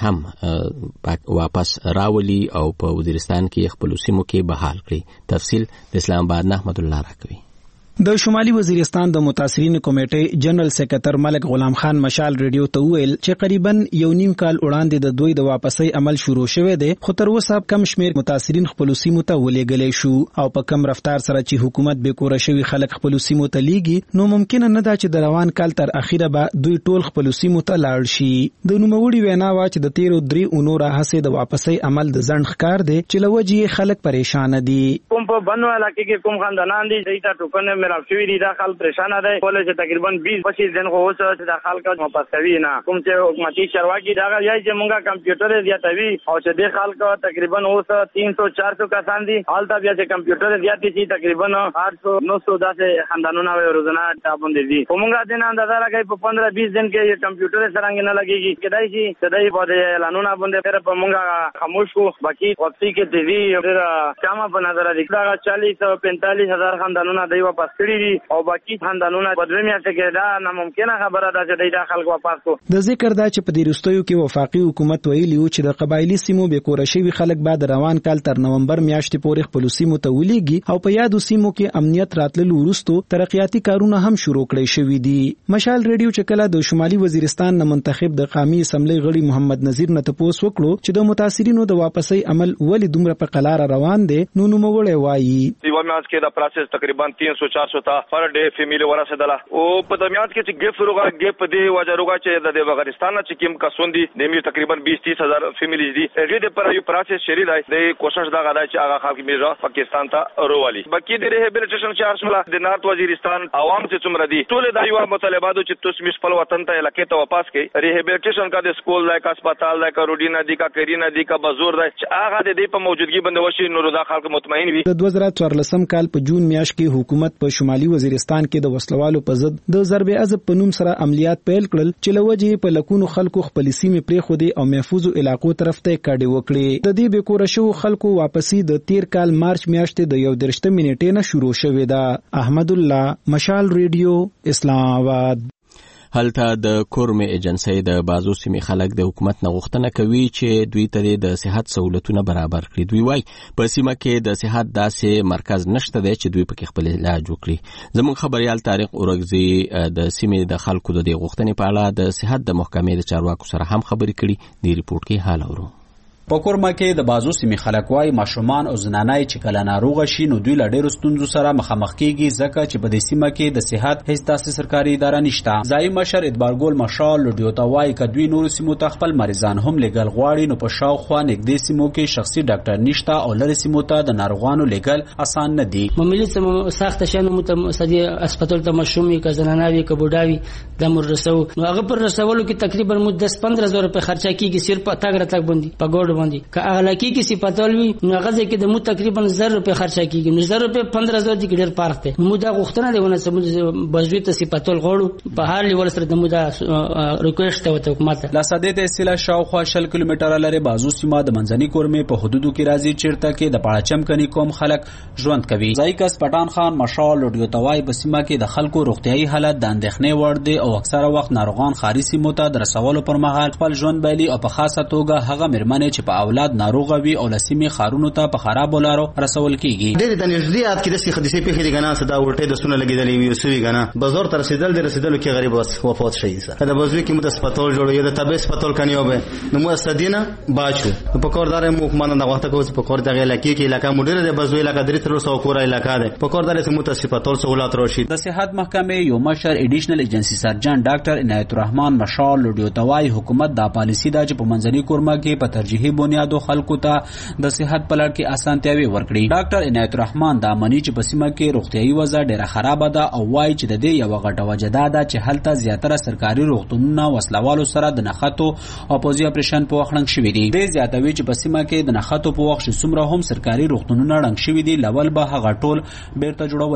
هم واپس راولي او په وزیرستان کې خپل سیمو کې بحال کړي. تفصیل د اسلام آباد نه احمد الله راکوي. د شمالي وزیرستان د متاثرین کمیټې جنرال سیکریټر ملک غلام خان مشال ریډیو ته ویل چې قریبا یو نیم کال وړاندې د دوی د واپسۍ عمل شروع شوی دی، خو تر اوسه کم شمیر متاثرین خپل سیمو ته ولېږلی شو او په کم رفتار سره چې حکومت به کور شوی خلک خپل سیمو ته لیږي، نو ممکن نه ده چې د روان کال تر اخیره به دوی ټول خپل سیمو ته لاړ شي. د نوموړي وینا وا چې د تیرو درې اونو راهیسې د واپسۍ عمل د ځنډ ښکار دی چې له وجې خلک پریشان دي. کوم په بنو علاقې کې کوم خاندانان دي چې تا ټوکنه میرا شوی دي داخل پریشان دي، کولای چې تقریبا بیس پچیس دن خو اوس چې داخل کا واپس کوي نه، کوم چې حکومتي چارواکي دا یای چې مونږه کمپیوټر زیاتوي او چې د خلک تقریبا اوس تین سو چار سو کسان دي، حالت بیا چې کمپیوټر زیاتې شي تقریبا آठ سو نو سو داسې خاندانونه روزانه تابون دي. کومګه دین اندازه راکې په پندرہ بیس دن کې کمپیوټر څنګه نه لګيږي کدای شي چې دای په اعلانونه باندې پر په مونږه خاموش کو، باقي وختي کې دی ډېر کما په نظر دي دا چالیس پینتالیس هزار خاندانونه دی واپس کړی دي او باقي خاندانونه بدرمیا څخه دا ناممکنه خبره ده چې د خلکو واپس کو. د ذکر دا چې په دې رستویو کې وفاقي حکومت ویلی و چې د قبایلی سیمو به کور شوی خلک بعد روان کال تر نومبر میاشتې پورې خپل سیمو ته ولېږي او په یادو سیمو کې امنیت راتللو وروسته ترقیاتي کارونه هم شروع کړي شوي دي. مشال ریډیو چې کله د شمالي وزیرستان نه منتخب د قومي اسمبلی غړي محمد نذیر نه تاسو وکړو چې د متاثرینو د واپسۍ عمل ولې دومره په قلار روان دي، نو نوموړی وایي یو میاس کې دا پروسس تقریبا تین سو چار سو تا پر ډے فیمیل ورسېدله او په دمیات کې چې ګف روغه ګف دی وجه روغه چې د افغانستان چې کوم کسون دي د می تقریبا بیس تیس هزار فیمیلیز دي، هغه د پر یو پروسس شری دی د کوشش دا غدا چې هغه خلک میرا پاکستان ته روالي. باقي د ریهابلیټیشن چارج مله د نارت وزیرستان عوام چې څومره دي ټول د یو مطالباتو چې تاسو مش خپل وطن ته علاقې ته واپس کړئ، ریهابلیټیشن کا د سکول لای کا هسپتال لای کا روډینا دی کا کرینا دی کا بازور دی چې هغه د دې په موجودګي باندې وشي نور د خلک مطمئن وي. د دوه زره څوارلسم کال په جون میاشت کې حکومت په شمالي وزیرستان کې د وسلوالو په ضد د ضرب عضب په نوم سره عملیات پیل کړل چې لوجې په لکونو خلکو خپل سیمې پرې خو دي او محفوظ علاقو طرف ته کډې وکړي. د دې به کور شو خلکو واپسی د تیر کال مارچ میاشتې د یو درشته منټې نه شروع شوې ده. احمد الله، مشال ریډیو، اسلام آباد. هلته د کورمې ایجنسی د بازو سیمې خلک د حکومت نه غوښتنه کوي چې دوی ته د صحت سہولتونه برابر کړي. دوی وایي په سیمه کې د صحت داسې مرکز نشته دی چې دوی پکې خپل علاج وکړي. زموږ خبريال طارق اورګزي د سیمې د خلکو د غوښتنې په اړه د صحت د محکمې د چارواکو سره هم خبرې کړي. دی ریپورت کې حال اورو. په کورما کې د بازو سیمې خلک وای ماشومان او زنانای چې کله ناروغ شي نو دوی له ډېرو ستونزو سره مخامخ کیږي ځکه چې په دې سیمه کې د صحت هیڅ داسې سرکاري اداره نشته. ځای مشر ادبارګل مشال لډیو ته وای ک دوی نور سیمو ته خپل مریضان هم لګل غواړي نو په شاوخوا نږدې سیمو کې شخصي ډاکټر نشته او لری سیمو ته د ناروغانو لګل اسان نه دي. مملي سم سخت شنه متمسدي هسپتال ته مشومي ک زناناوي ک بوډاوي د مر رسو نو هغه پر رسولو کې تقریبا مو دس پندرہ زره په خرچه کیږي صرف تاګ راتګ باندې په ګوډ باندې ک کی کسی پتالوی نو غزه کې د مو تقریبا زر روپے خرچه کیږي نو زر روپے پندرہ زره د ډیر پارک ته مو دا غوښتنه دیونه سم بزوی ته سی پتال غوړو په هر لیول سره د مو دا ریکوست ته حکومت لا ساده ته سیلا شاوخوا شل کیلومتره لري بازو سیمه د منځني کورمې په حدودو کې راځي چیرته کې د پاړچم کني کوم خلک ژوند کوي. ځایکس پټان خان مشال لډیو توای په سیمه کې د خلکو روغتيایي حالت د اندېښنې وړ دی او اکثره وخت ناروغان خاري سیمو ته د رسولو پر مهال خپل ژوند بایلي او په خاصه توګه هغه مرمنې چې په اولاد ناروغ وي او لسیمه خارونو ته په خراب ولارو رسول کیږي. ډېر د نږدېات کې د سې حادثې په خېری غنا صدا ورټه د سونه لګیدلې وي سوي غنا بازار تر رسیدل د رسیدلو کې غریب وس وفات شي سره د بازوی کې متسپتول جوړو یا د تبه سپتول کنيو به نو مو استدینه باچو په کوردار مو کومانه د وخت کوس په کوردار علاقې کې علاقې مدیر د بازوی علاقې درې تر سو کور علاقې ده په کوردار سمو متسپتول سہولت راشي. د صحت محکمې یو مشر ایډیشنل ایجنسی سرجن ډاکټر عنایت الرحمن مشال لډیو توای حکومت دا پالیسی دا چې په منځني کورما کې په ترجیحي بنیادو خلکو ته د صحت په لړ کې اسانتیاوي ورکړي. ډاکټر عنایت الرحمن دا منی چې په سیمه کې روغتيایي وضع ډیره خراب ده او وایي چې د دې یو غټه وجه ده چې هلته زیاتره سرکاري روغتونونه وسلوالو سره د نخاتو او پوزي اپریشن په وخت لنګ شوی دي. د زیاتوي چې په سیمه کې د نخاتو په وخت څومره هم سرکاري روغتونونه لنګ شوی دي لول به هغه ټول بیرته جوړول شي.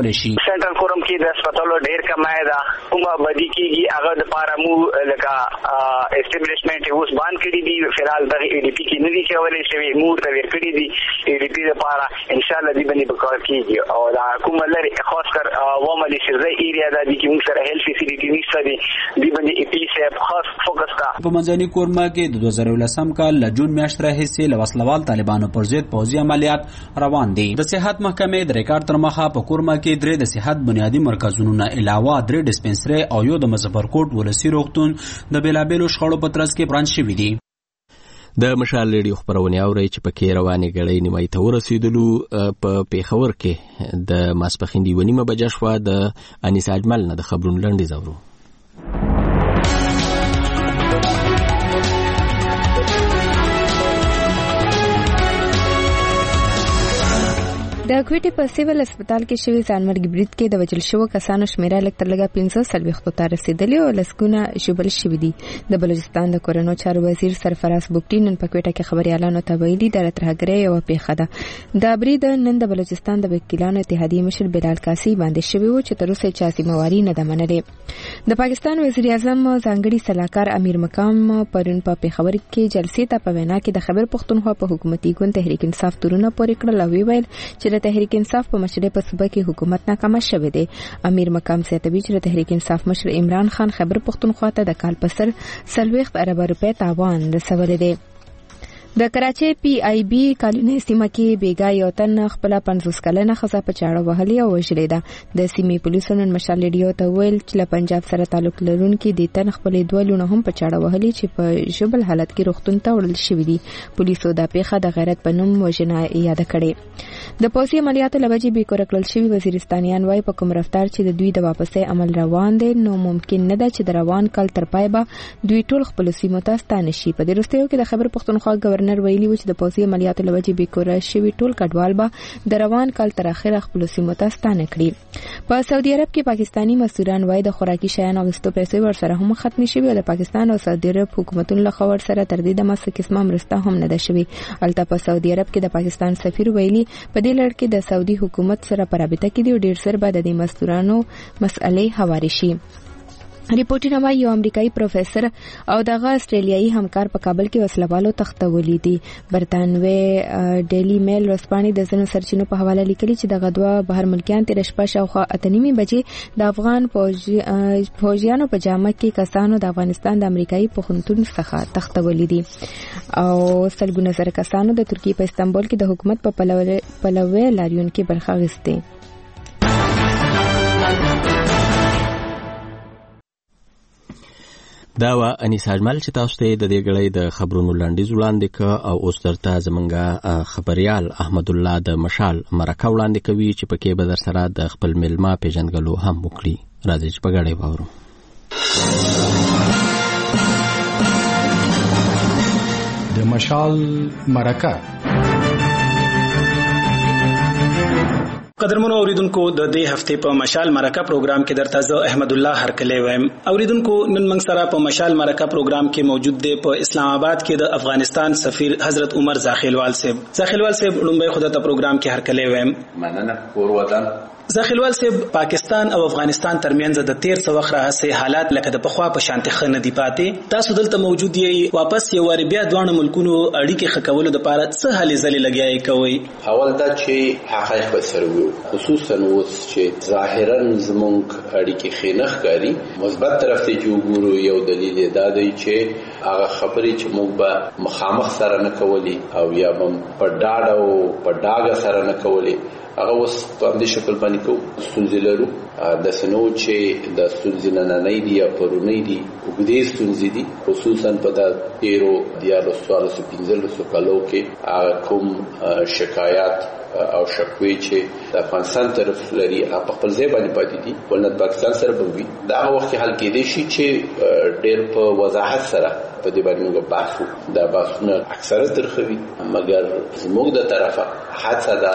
سنټرل فورم کې د هسپتالو ډیر کمای ده کومه بدی کېږي هغه د پاره مو لکه اسټابلیشمنت اوس باندې کړی دی فلحال د ای ډی پی کې نه دي کولای شوی مور ته ور کړی دی ای ډی پی لپاره ان شاء الله دی باندې وکړ کېږي او دا کومه لري خاص کر وامل سرزه ایریا د دې کې موږ سره هیلث فیسیلیټی نشته دی دی باندې ای پی سه خاص فوکس کا په منځني کورما کې د دوه زره ولسم کال ل جون میاشتې راهیسې له وسلوال طالبانو پر ضد پوځي عملیات روان دي. د صحت محکمې د ریکارډ تر مخه په کورما کې درې د صحت بنیادی مرکزونو نه علاوه درې ډسپنسري او یو د مظفرکوټ ولسی روغتون د بیلابېلو شخړو په ترڅ کې برانچ شوي دي. د مشال ریډیو خبرونه اوري چې پکې روانې غړې نیمای ته ورسېدلو په پیښور کې د ماسپخین دی ونیمه بجې شو د انیس اجمل نه د خبرونو لنډي زورو. د کوټې په سیول هسپتال کې شوی ځانمرګي برید کې د وجل شوو کسانو شمیره لږ تر لږه پنځه څلوېښتو ته رسیدلې او لسګونه ژوبل شوي دي. د بلوچستان د کورونو چارو وزیر سرفراز بوپټي نن په کوټه کې خبريالانو ته ویلي د ترهګرۍ یو پیښه ده. د برید نن د بلوچستان د وکیلانو اتحادیې مشر بلال کاسي باندې شوی و چې تر اوسه چا ذمہواری نه ده منلې. د پاکستان وزیر اعظم ځانګړي سلاکار امیر مقام پرون په پیښور کې جلسې ته په وینا کې د خبر پښتونخوا په حکومتي ګوند تحریک انصاف تورونه پورې کړل او ویل چې د تحریک انصاف په مشرۍ په صوبه کې حکومت ناکامه شوه دی. امیر مقام زیاتوي چې د تحریک انصاف مشر عمران خان خبر پښتونخوا ته د کال په سر څلوېښت اربه روپۍ تاوان رسولی دی. د کراچۍ پی آی بی کالونی سیمه کې بیګا یو تن خپل پنځوس کلنه ښځه په چاړه وهلې او وژلې ده. د سیمې پولیسو نن مشال ریډیو ته ویل چې له پنجاب سره تعلق لرونکي د تن خپل دوه لونه هم په چاړه وهلې چې په ژوبل حالت کې روغتون ته وړل شوې دي. پولیسو دا پیښه د غیرت په نوم وژنه یاد کړې. د پوځي عملیاتو لوجې به کور کړل شوی وزیرستانیان وای په کوم رفتار چې د دوی د واپسې عمل روان دي نو ممکن نه ده چې د روان کال تر پای به دوی ټول خپل سیمو ته ستانه شي. په دې وروستیو کې د خبر پښتونخوا گورنر ویلي و چې د پوځي عملیاتو لوجې به کور شوی ټول کډوال به د روان کال تر اخره خپل سیمو ته ستانه کړي. په سعودي عرب کې پاکستانی مسؤلان وای د خوراکي شیانو غوښتو پیسې ورسره هم ختمې شوې او د پاکستان او سعودي عرب حکومتونو له خوا سره تر دې دمه څه قسمه مرسته هم نه ده شوې. البته په سعودي عرب کې د پاکستان سفیر ویلي په دې لړ کې د سعودي حکومت سره په رابطه کې دی او ډیر سر به د دې مستورانو مسئلې هواري شي. ریپورټونه وايي یو امریکایي پروفیسور او دغه استرالیایي همکار په کابل کې وسلوالو تختولې دي. برتانوي ډیلی میل ورځپاڼې د ځینو سرچینو په حواله لیکلي چې دغه دوه بهر ملکیان تیر شپه شاوخوا اته نیمې بجې د افغان فوجیانو په جامه کې کسانو د افغانستان د امریکایي پوهنتون څخه تختولې دي او سلګونه زره کسانو د ترکیې په استانبول کې د حکومت په پلوي لاریون کې برخه اخیسته. دا وا انیس اجمل چې تاسو ته د دې غړې د خبرونو لاندې وړاندې ک او اوس درته زمونږه خبريال احمد الله د مشال مرکه وړاندې کوي چې پکې به در سره د خپل ملما پیژنګلو هم وکړي. راځي چې په غړې وورو. د مشال مرکه قدرمنو اوریدونکو د دې هفته په مشال مرکه پروګرام کې درته زه احمد الله هرکلی وایم. اوریدونکو نن موږ سره په مشال مرکه پروګرام کې موجود دی په اسلام آباد کې د افغانستان سفیر حضرت عمر زاخیلوال صاحب. زاخیلوال صاحب لومبای خدای ته پروګرام کې هرکلی وایم. مننه کور وطن. زاخیلوال صاحب پاکستان او افغانستان ترمنځ د تیر څو وخت راهسه حالات لکه د پخوا په شانت خنه دی پاتې. تاسو دلته موجود یې واپس یو وری بیا دوه ملکونو اړیکې خکولو لپاره څه هلې ځلې لګیاي کوي؟ اول دا چې حقایق سره خصوصا اوس چې ظاهرا زمونږ اړیکې خینخ کاری مثبت طرف ته وګورو یو دلیل دا دی چې هغه خبرې چې موږ به مخامخ سره نه کولی او یا به په ډاډ او په ډاګه سره نه کولی هغه اوس په دې شکل باندې کو ستونزې لرو. د سنو چې د ستونزې نه نه دی یا پرونی دی وګدې ستونزې دي خصوصا په د تیرو دیارو سوالو سپینځلو سو کالو کې کوم شکایات او شکوې چې د افغانستان طرف لري په خپل ځای باندې پاتې دي ولنت پاکستان سره به وي دا وخت حل کېدې شي چې ډېر په وضاحت سره په دې باندې موږ بحث دا بحثونه اکثره ترخوي مګر زموږ د طرفه حادثه دا ده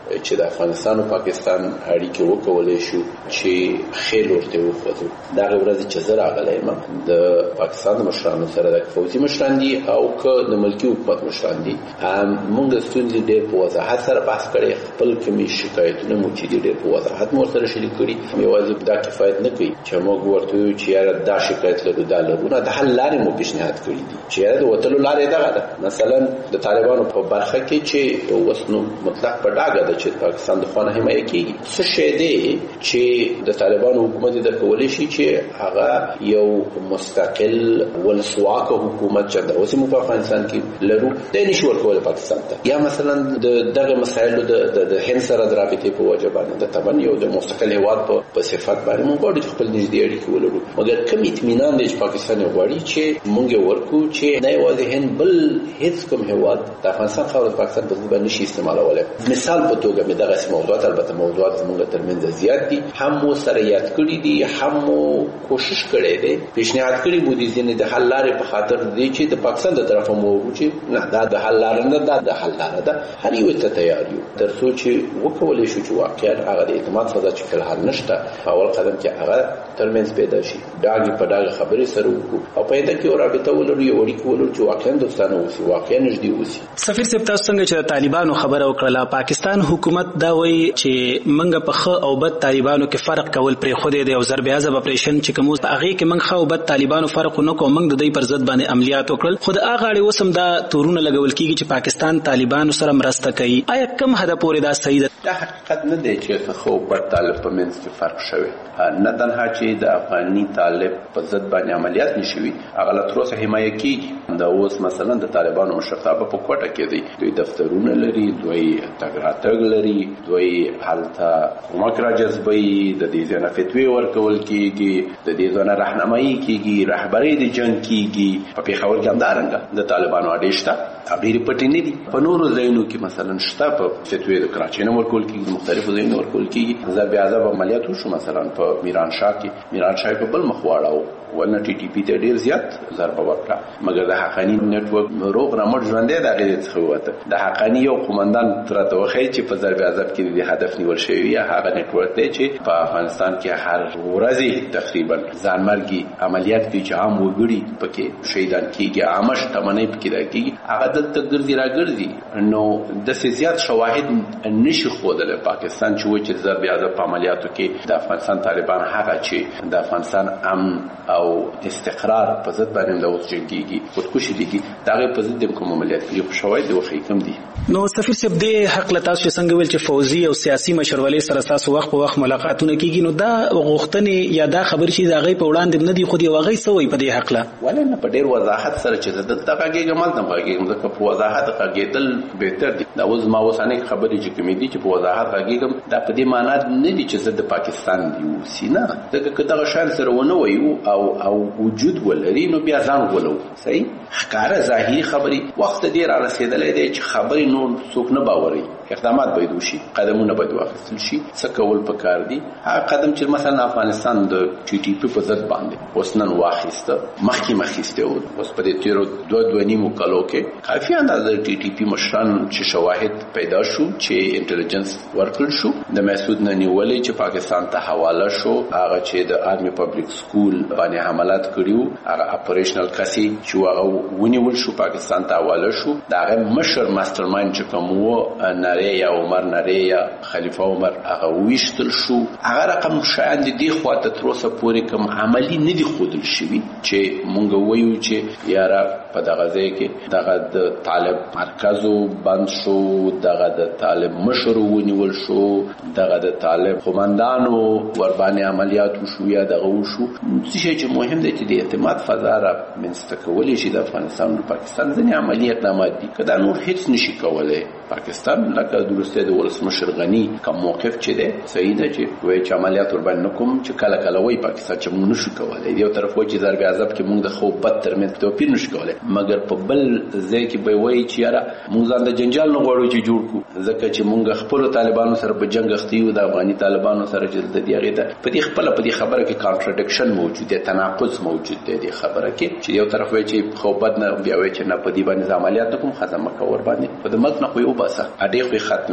چې د افغانستان او پاکستان اړیکې وکولې شو چې خېل ورته وخوځو دا ورځ چې زه راغلی یم د پاکستان مشرانو سره د فوجي مشران دي او که د ملکی حکومت مشران دي موږ د ستونزې ډېر په وضاحت سره بحث کړی خپل کومې شکایتونه مو چې ډېر په وضاحت مو سره شریک کړي یوازې دا کفایت نه کوي چې موږ ورته وایو چې یاره دا شکایت لرو دا لرو نه د حل لارې مو پیشنهاد کړي دي چې یاره د وتلو لارې دغه ده مثلا د طالبانو په برخه کې چې اوس نو مطلق په ډاګه ده چې پاکستان د خانه حمایه کیږي څه شی دی چې د طالبانو حکومت د کولې شي چې هغه یو مستقل ولسواک حکومت چې د اوس مو په افغانستان کې لرو د نشي ورکول پاکستان ته یا مثلا د دغه مسایلو د د هند سره د رابطې په وجه باندې د تبن یو د مستقل هیواد په صفات باندې موږ غواړو خپل نږدې اړیکې ولرو مګر کوم اطمینان دی چې پاکستان غواړي چې موږ ورکو چې نه یوازې هند بل هیڅ کوم هیواد د افغانستان خاور پاکستان په ځای باندې شي استعمالوله مثال په توګه مې دغه موضوعات البته موضوعات موږ ترمنځ زیات دي هم مو سره یاد کړی دي هم مو کوشش کړی دی پیشنهاد کړی مو دي ځینې د حل لارې په خاطر دی چې د پاکستان د طرفه مو چې نه دا د حل لار نه دا د حل لار ده هر یو ته تیار یو تر څو چې وکولې شو چې واقعا هغه د اعتماد فضا چې کله حل نشته اول قدم چې هغه ترمنځ پیدا شي داګي په داګه خبرې سره وکړو او پیدا کې رابطه ولرو یو اړیکه ولرو چې واقعا دوستانه وسی واقعا نږدې وسی سفیر صاحب تاسو څنګه چې طالبانو خبره وکړه پاکستان حکومت دا وایي چې منګه په خ او بد طالبانو کې فرق کول پرې خو دې او ضرب اعظم اپریشن چې کوم هغه کې منګه خو بد طالبانو فرق نه کوم منګ د دې پر ضد باندې عملیات وکړل خو د هغه اړې وسم دا تورونه لګول کیږي چې پاکستان طالبانو سره مرسته کوي آیا کم هدا پورې دا صحیح ده دا حقیقت نه دی چې خو بد طالب په منځ کې فرق شوی نه تنها چې د افغاني طالب په ضد باندې عملیات نشوي هغه له تر اوسه حمایه کیږي دا اوس مثلا د طالبانو مشرتابه په کوټه کې دی دوی دفترونه لري دوی تګراتګ لري دوی حالته کومک را جذبي د دې ځنه فتوی ورکول کیږي د دې ځنه راهنمایي کیږي رهبري د جنگ کیږي په پیښور کې همدارنګه د طالبانو اډیشته ابیر پټی نه دي په نورو ځایونو کې مثلا شته په فتوی د کراچۍ نو ورکول کیږي مختلفو ځایونو ورکول کیږي ضرب اعظم عملیات وشو مثلا په میران شاه کې میران شاه په بل مخ واړو ولنه ټي ټي پی ته ډیر زیات ضربه ورکړه مګر د حقانی نت ورک روغ رمټ ژوندې د غیر څخه وته د حقانی یو قومندان تر ته وخی چې په ضرب اعظم کې د هدف نیول شوی یا هغه نت ورک دی چې په افغانستان کې هر ورځ تقریبا ځانمرګي عملیات کې چې عام وګړي پکې شهیدان کیږي عامش تمنې پکې راکېږي هغه دلته ګرځي راګرځي نو د زیات شواهد نشي خوده پاکستان چې و چې ضرب اعظم په عملیاتو کې د افغانستان طالبان هغه چې د افغانستان امن او استقرار په ضد باندې د اوس جنگيږي خودکشي دي دغه په ضد کوم عملیات کې شواهد وخی کم دي نو سفیر صاحب د حق لتاس څنګه ویل چې فوزي او سیاسي مشرولې سره تاسو وخت په وخت ملاقاتونه کیږي نو دا غوښتنې یا دا خبر شي دا غي په وړاندې نه دي خو دی وغي سوې په دې حق لا ولا نه په ډیر وضاحت سره چې د دغه ګمل نه باګي موږ په وضاحت غږیدل بهتر دي دا اوس ما وسانه خبرې چې کومې دي چې په وضاحت غږیږم دا په دې معنی نه دي چې د پاکستان دی سینا دغه دغه شان سره ونه وایو او او وجود ولري نو بیا ځان ولو صحیح ښکارا ظاهري خبري وخت ډیر را رسیدلې دی چې خبري نو څوک نه باوري اقدامات باید وشي قدمونه باید واخیستل شي څه کول پکار دي هغه قدم چې مثلا افغانستان د ټي ټي پی په ضد باندې اوس نن واخیسته مخکې مخکېسته و اوس په دې تیرو دوه دوه نیمو کالو کې کافي اندازه ټي ټي پی مشران چې شواهد پیدا شو چې انټيليجنس ورکړل شو د مسعود ننیولې چې پاکستان ته حواله شو هغه چې د آرمي پبلک سکول باندې حملات کړیو هغه اپریشنل کسي چې هغه ونیول شو پاکستان ته حواله شو دا مشر ماستر مایند چې کوم و ناریا عمر ناریا خلیفہ عمر هغه ویشتل شو هغه رقم شاید دي خواته تر اوسه پورې کوم عملی نه دي خودل شوی چې مونږ وایو چې یاره په دغه ځای کې دغه د طالب مرکزو بند شو دغه د طالب مشر ونیول شو دغه د طالب قومندانو ور باندې عملیات وشو یا دغه وشو څه چې مهم دی چې د اعتماد فضا را منځته کولې شي د افغانستان او پاکستان ځنې عملیات نامه دي کدا نور هیڅ نشي کولای پاکستان لکه درسته د ولسمشر غنی کوم موقف چې دی صحیح ده چې وایي چې عملیات ور باندې کوم چې کله کله وایي پاکستان چې موږ نشو کولای یو طرف وایي چې ضرب اعظم کې موږ د خو بد ترمنځ توپیر نشو کولای مګر په بل ځای کې به وایي چې یاره موږ ځان د جنجال نه غواړو چې جوړ کو ځکه چې موږ خپل طالبانو سره په جنگ اختیو د افغاني طالبانو سره چې د دې غیته په دې خپل په دې خبره کې کانټراډکشن موجود دی تناقض موجود دی د خبره کې چې یو طرف وایي چې خو بد نه بیا وایي چې نه په دې باندې عملیات کوم ختمه کور باندې په دې متن خو یو باسه اډې خو ختم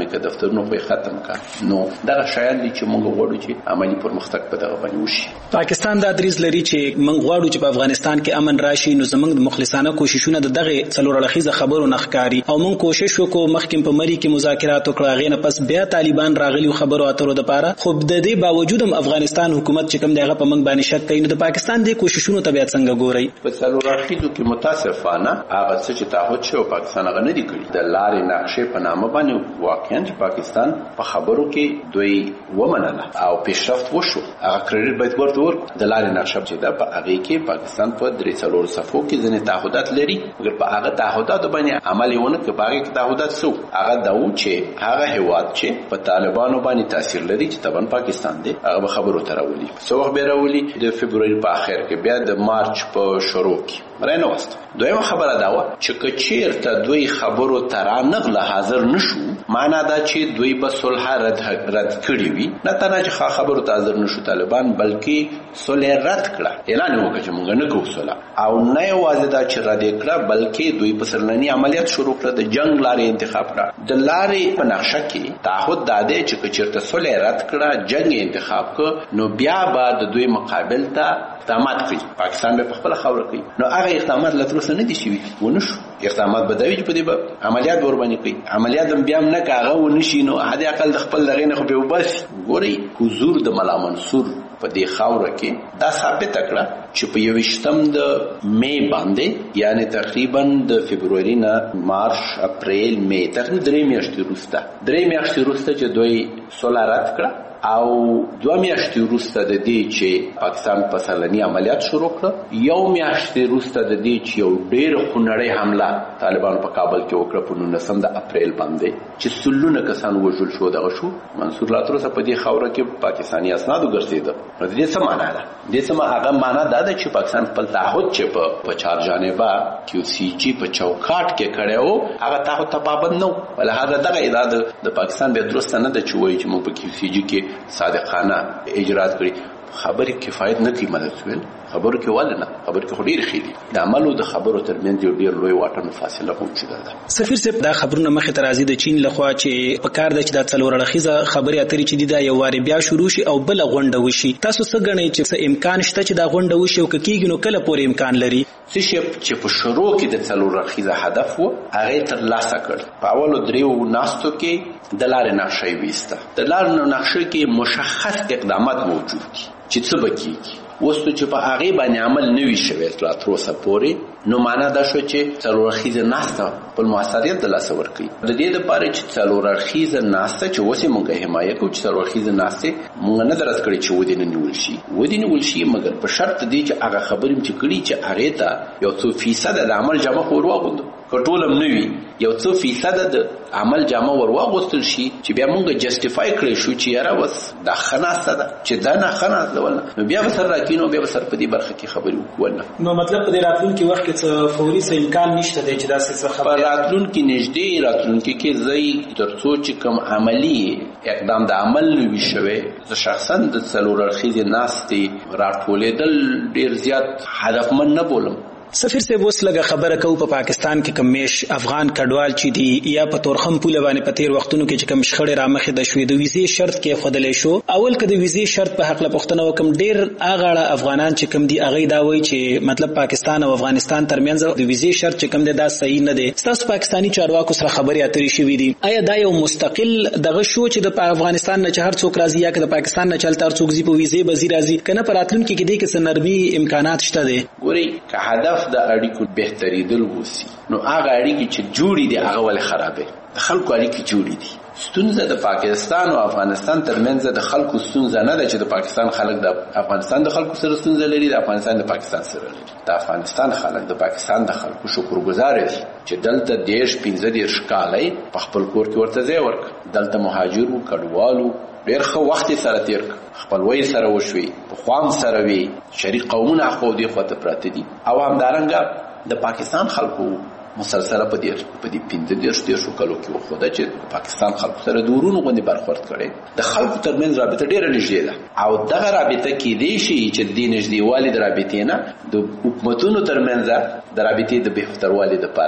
مې که دفترونه خو ختم کړ. نو دغه شیان دي چې موږ غواړو چې عملی پرمختګ په دغه باندې وشي. پاکستان دا دریځ لري چې موږ غواړو چې په افغانستان کې امن راشي، نو زموږ د مخلصانه کوششونه د دغه څلور اړخیزه خبرو نخکاری او موږ کوشش وکړو مخکې په مری کې مذاکرات وکړو، غینه پس بیا طالبان راغلي خبرو اترو د پاره. خو د دې باوجود هم افغانستان حکومت چې کوم دغه په موږ باندې شک کوي، نو د پاکستان د کوششونو ته بیا څنګه ګوري؟ په څلور اړخیزو کې متاسفانه هغه څه چې تعهد شو پاکستان هغه نه دی کړی. د لارې نقشې په نامه باندې واقعا چې پاکستان په خبرو کې دوی ومنله او پیشرفت وشو، هغه کریډټ باید ورته ورکړو. د لارې نقشه چې دا په هغه کې پاکستان په درې څلور صفو کې ځینې تعهدات لري، مګر په هغه تعهدات باندې عمل ونه کوي. په هغه کې تعهدات سو هغه دا و چې هغه هیواد چې په طالبانو باندې تاثیر لري چې طبعا پاکستان دی، هغه خبرو تراولي. څو وخت به راولي د فبرवरी په اخر کې، بیا د مارچ په شروع کې مرنه واست. دویمه خبره دا و چې کچیرته دوی خبرو ترا نغله حاضر نشو، معنا دا چې دوی به صلح رد رد کړی وي. نه تنه چې خبرو ته حاضر نشو طالبان، بلکې صلح رد کړه، اعلان وکړ چې موږ نه کوو صلح. او نه یوازې دا چې رد کړه، بلکې دوی په سرلنی عملیات شروع کړه، د جنگ لارې انتخاب کړه. د لارې په نقشه کې تعهد داده چې کچیرته صلح رد کړه، جنگ انتخاب کړه، نو بیا بعد دوی مقابل ته اقدامات کوي. پاکستان به خپل خبره کوي. نو هغه اقدامات لته څه نه دي شوي، ونشو. اقدامات به دوی په دې به عملیات ور باندې کوي، عملیات هم بیا نه کاغه ونشي. نو هدا عقل د خپل دغه نه خو به وبس ګوري. حضور د ملا منصور په دې خاور کې دا ثابت کړه چې په یوشتم د مې باندې، یعنی تقریبا د فبرवरी نه مارچ اپریل مې تقریبا درې میاشتې وروسته درې میاشتې وروسته چې دوی صلح رد کړه او دوه میاشتې وروسته د دې چې پاکستان په سرلنی عملیات شروع کړ، یو میاشتې وروسته د دې چې یو ډېر خونړی حمله طالبان په کابل کې وکړه په نولسم د اپریل باندې چې سلونه کسان وژل شو. دغه شو منصور لا تر اوسه په دې خاوره کې پاکستاني اسناد ګرځیدل. نو د دې څه معنا ده؟ د دې څه هغه معنا ده چې پاکستان خپل تعهد چې په چار جانبه کیو سی جی په چوکاټ کې کړو، هغه تعهد ته پابند نه و. ولهدا دغه اداره د پاکستان به درست نه ده چې وایي چې موږ په کیو سی جی کې صادقانه اجرات کړی. خبرې کفایت نه کوي مدد ویل، خبرو کې ول نه، خبرو کې ډیر خېلي. د عملو د خبرو ترمنځ یو ډیر لوی واټن فاصله موجوده ده. سفیر صاحب دا خبرونه مخه ترازی د چین لخوا چې په کار د چې د څلور اړخیزه خبرې اترې چې دا یو واره بیا شروع شي او بل غونډه وشي، تاسو څه غنئ چې څه امکان شته چې دا غونډه وشي او کېږي؟ نو کله پورې امکان لري؟ چې په شروع کې د څلور اړخیزه هدف وو هغه تر لاسه کړ. په اولو دریو ناستو کې د لارې نقشې وسته، د لارې نقشې کې مشخص اقدامات موجود دي چې څه بکیږي. وستو چې په هغه باندې عمل نوي شوی تر اوسه پورې، نو معنا دا شو چې څلور اړخیزه ناسته په موثریت د لاس ورکړي. د دې لپاره چې څلور اړخیزه ناسته چې وسه مونږه حمایت کوو، چې څلور اړخیزه ناسته مونږ نه درس کړی چې ودی نه نیول شي، ودی نیول شي، مګر په شرط دی چې هغه خبرې چې کړي چې هغه ته یو څو فیصد د عمل جمع ورواغوندو، کټولم نوي یو څو فیصد د عمل جمع ورواغوستل شي چې بیا مونږه جسټیفای کړی شو چې یاره وس دا خناسته ده چې دا نه خناسته ولنه، نو بیا به سر راکینو بیا به سر په دې برخه کې خبرې وکړو. نو مطلب په دې راتلونکي وخت کې فوري څه امکان نشته دی چې دا څه خبره راتلونکي نږدې راتلونکي کې زئی ترڅو چې کوم عملی اقدام د عمل نوي شوی، زه شخصا د څلور اړخیزې ناستې راټولېدل ډیر زیات هدفمند نه بولم. سفیر صاحب اوس لږه خبره کوو په پاکستان کې کمیش افغان کډوال چې دي یا په تورخم پوله باندې په تیر وختونو کې چې کوم شخړې رامخې د شوې د ویزې شرط کې خودلې شو. اول کې د ویزې شرط په حق له پښتنه وکم ډیر اغه افغانان چې کوم دي اغه دا وایي چې مطلب پاکستان او افغانستان ترمنځ د ویزې شرط چې کوم دی دا صحیح نه دی. تاسو پاکستانی چارواکو سره خبرې اترې شوې دي، آیا دا یو مستقل دغه شو چې د افغانستان نه هر څوک راځي یا که د پاکستان نه چلته هر څوک زی په ویزې بزی راځي کنه په راتلونکي کې دې کې سنرمي امکانات شته دي؟ ګوري که هدف د اړیکو بهتریدل وسی، نو هغه اړیکې چې جوړې دي هغه ول خرابې. د خلکو اړیکې جوړې دي. ستونزه د پاکستان او افغانستان ترمنځ د خلکو ستونزه نه ده چې د پاکستان خلک د افغانستان د خلکو سره ستونزه لري، د افغانستان د پاکستان سره لري. د افغانستان خلک د پاکستان د خلکو شکرګزار دي چې دلته دیش پنځه دیش کالای په خپل کور کې ورته ځای ورک، دلته مهاجرو کډوالو ډېر ښه وخت سره تیر خپلوي سره وشوي، په خوام سره وي، شریک قومونه خو دې خواته پراته دي. او همدارنګه د پاکستان خلکو مسلسله په دې په دې پنځه دیش دیشو کلو کې وخوده چې پاکستان خلکو سره دورونو باندې برخورد کړي. د خلکو ترمنځ رابطه ډېره نږدې ده او دغه رابطه کې دی شي چې د نږدېوالي د رابطې نه د حکومتونو ترمنځ د رابطې د بهتروالي لپاره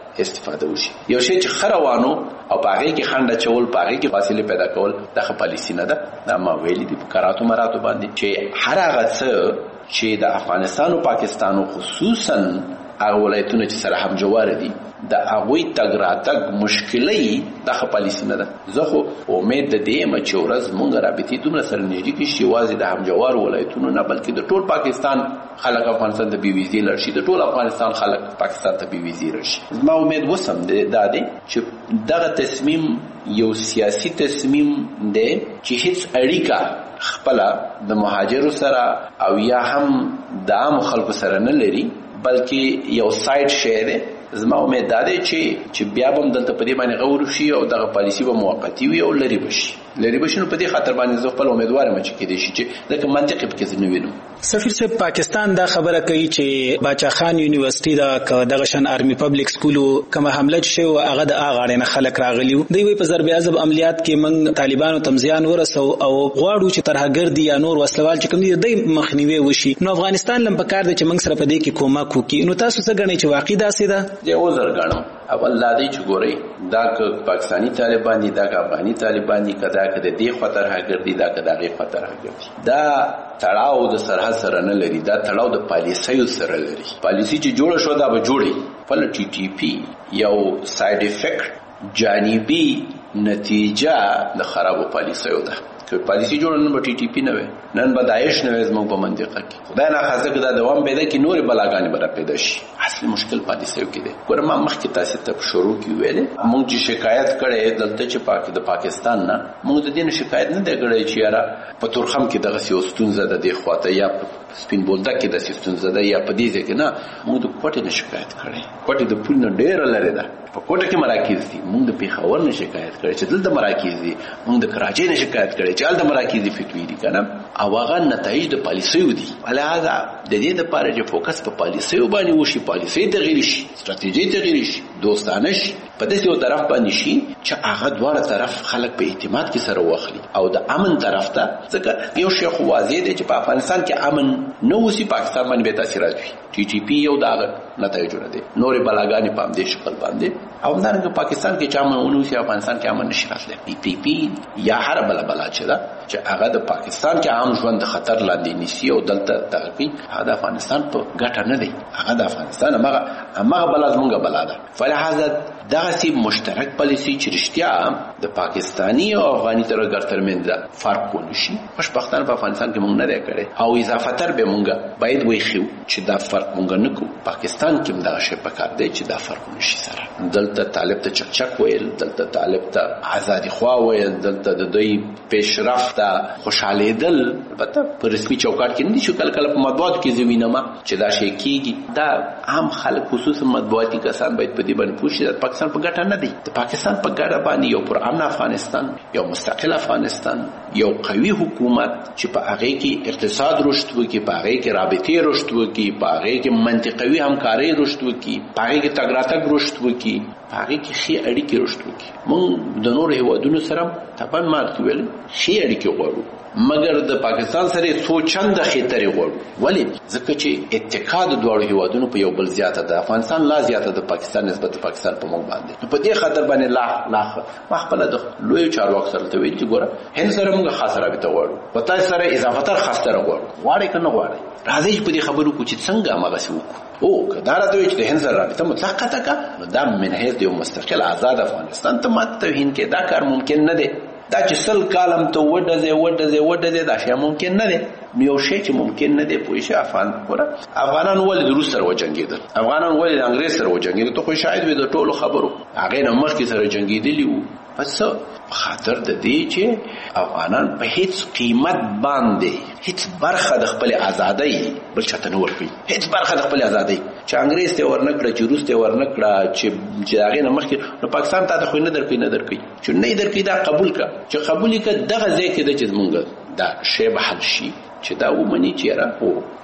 استفاده وشي. یو شی چې خروانو او پاغه کې خنډ چول پاغه کې فاصله پیدا کول دغه پالیسی نه ده. دا ما ویلي دي په کراتو مراتو باندې چې هر هغه څه چې د افغانستان او پاکستان او خصوصا هغه ولایتونه چې سره هم جوار دي د هغوی تګ راتګ مشکلي دغه پالیسی نه ده. زه خو امید د دې م چې ورځ مونږ رابطې دومره سره نږدې کې شي یوازې د هم جوار ولایتونو نه بلکې د ټول پاکستان خلک افغانستان ته بي ویزې لړ شي، د ټول افغانستان خلک پاکستان ته بي ویزې راشي. ما امید وسم دا دی چې دغه تصمیم یو سیاسي تصمیم دی چې هیڅ اړیکه خپل د مهاجرو سره او یا هم د عام خلکو سره نه لري بلکې یو سایډ شی دی. زما امید دا دی چې چې بیا به دلته په دې باندې غور شي او دغه پالیسی به موقتی وي او لري بشي لري بشي نو په دې خاطر باندې زه خپل امیدوار یم چې کېدې شي چې دغه منطقي پکې نه وینم. سفیر صاحب پاکستان دا خبره کوي چې باچا خان یونیورسيټي دا دغه شان آرمي پبلک سکولو کومه حمله شوی او هغه د اغاړې نه خلک راغلیو دی وی په ضرب عذاب عملیات کې من طالبانو تمزیان ورسو او غواړو چې ترهګردي یا نور وسلوال چې کوم دي د مخنیوي وشي. نو افغانستان لم پکار دي چې موږ سره په دې کې کومک وکړي. نو تاسو څه غنئ چې واقعي داسې ده؟ دی اوزر غاڼو اول لا دی چې ګوري دا ک پاکستانی طالبان دي دا ک افغاني طالبان دي کدا کده دی خطر هګردي دا کدا غي خطر هګردي. دا تړاو د سرحد سره نه لري، دا تړاو د پالیسیو سره لري. پالیسی چې جوړ شو دا به جوړي فل ټي ټي پی یو ساید افیکټ جانبي نتیجه د خرابو پالیسیو ده. که پالیسی جوړ نن به ټي ټي پی نه وي نن به داعش نه وي زموږ په منطقه کې خدای نه خاصه کده دوام پیدا کې نور بلاګانې برا پیدا شي. اصلي مشکل پالیسیو کې ده. ګور ما مخکې تاسو ته شروع کی ویلې موږ چې شکایت کړي دلته چې پاک د پاکستان نه موږ د دې شکایت نه دی کړی چې یاره په تورخم کې دغه سیاستون زده دی خواته یا سپین بولدا کې د سیاستون زده یا په دې ځکه نه موږ د کوټې نه شکایت کړي. کوټې د پول نه ډېر لري ده. په کوټه کې مراکز دي. موږ د پیښور نه شکایت کړي چې دلته مراکز دي. موږ د کراچۍ نه شکایت کړي چې دلته مراکز دي فتوی دي کنه. او هغه نتایج د پالیسیو دي. لہذا د دې لپاره چې فوکس په پالیسیو باندې وشي، پالیسي تغیر شي، ستراتیژي تغیر شي، دوستانه شي، په دې یو طرف باندې شي چې هغه دواړه طرف خلک په اعتماد کې سره واخلي او د امن طرف ته ځکه یو شی خو واضح دی چې په افغانستان کې امن نه وسی پاکستان باندې به تاثیرات وي. ټي ټي پی یو داغه نتایج ورته نورې بلاګانې په دې شکل باندې او همدارنګه پاکستان کې چې امن ونوسي افغانستان کې امن نشي راتلی. ټي ټي پی یا هر بل بلا چې دا چې هغه د پاکستان کې عام ژوند خطر لاندې نیسي او دلته دغه کوي هغه د افغانستان په ګټه نه دی. هغه د افغانستان هغه هغه بلا زمونږ بلا ده. فلهذا دغه سی مشترک پالیسی چې رښتیا د پاکستانی او افغاني ترګر ترمنځ فرق ونشي. خوشبختانه په افغانستان کې مونږ نه لري او اضافه تر به مونږ باید وایو چې دا فرق مونږ نه کوو. پاکستان کې هم دغه شی پکار دی چې دا فرق ونشي سره. دلته طالب ته چکچک ویل، دلته طالب ته آزادي خوا ویل، دلته د دوی پیشرفت خوشاله دل البته په رسمي چوکاټ کې نه شو کله کله په مطبوعات کې زمينه ما چې دا شی کیږي. دا عام خلک خصوصا مطبوعاتي کسان باید په دې باندې پوښتنه د پاکستان په ګټه نه دی. د پاکستان په ګټه باندې یو پر امن افغانستان، یو مستقل افغانستان، یو قوي حکومت چې په هغه کې اقتصاد رشد وکړي، په هغه کې رابطې رشد وکړي، په هغه کې منطقوي همکاري رشد وکړي، په هغه کې تګراتګ رشد وکړي، په هغه کې ښې اړیکې رشد وکړي. موږ د نورو هیوادونو سره طبعا مارک ویل ښې اړیکې غواړو مګر د پاکستان سره څو چنده خطرې غواړو. ولې؟ ځکه چې اتکا د دواړو هیوادونو په یو بل زیاته ده. افغانستان لا زیاته د پاکستان نسبت د پاکستان په موږ باندې. نو په دې خاطر باندې لا لا ما خپل د لوی چارواکو سره ته ویل چې ګوره هند سره موږ خاصه رابطه غواړو، په تاسو سره اضافه تر خاصه تر غواړو. غواړئ که نه غواړئ راځئ په دې خبرو کو چې څنګه هغسې وکړو. او که دا راته وایي چې د هند سره رابطه مطلقه که نو دا من حیث د یو مستقل آزاد افغانستان ته ماته توهین کې دا کار ممکن نه دی. دا چې سل کالم ته وډځي وډځي وډځي دا شی ممکن نه دی. نو یو شی چې ممکن نه دی پوه شي افغان پورا افغانان ولې د روس سره وجنګېدل، افغانان ولې د انګریز سره وجنګېدل. ته خو شاید وي د ټولو خبرو هغې نه مخکې سره جنګېدلي وو. پس په خاطر د دې چې افغانان په هیڅ قیمت باندې هیڅ برخه د خپل ازادۍ بل چاته نه ورکوي. هیڅ برخه د خپل ازادۍ چې انګریز ته ورنکړه، چې روس ته ورنکړه، چې چې هغې نه مخکې نو پاکستان ته خو نه درکوي نه درکوي چې نه یې درکوي. دا قبول کړه چې قبول یې کړه دغه ځای کې ده چې زمونږ دا شی به حل شي چې دا ومني چې یاره هو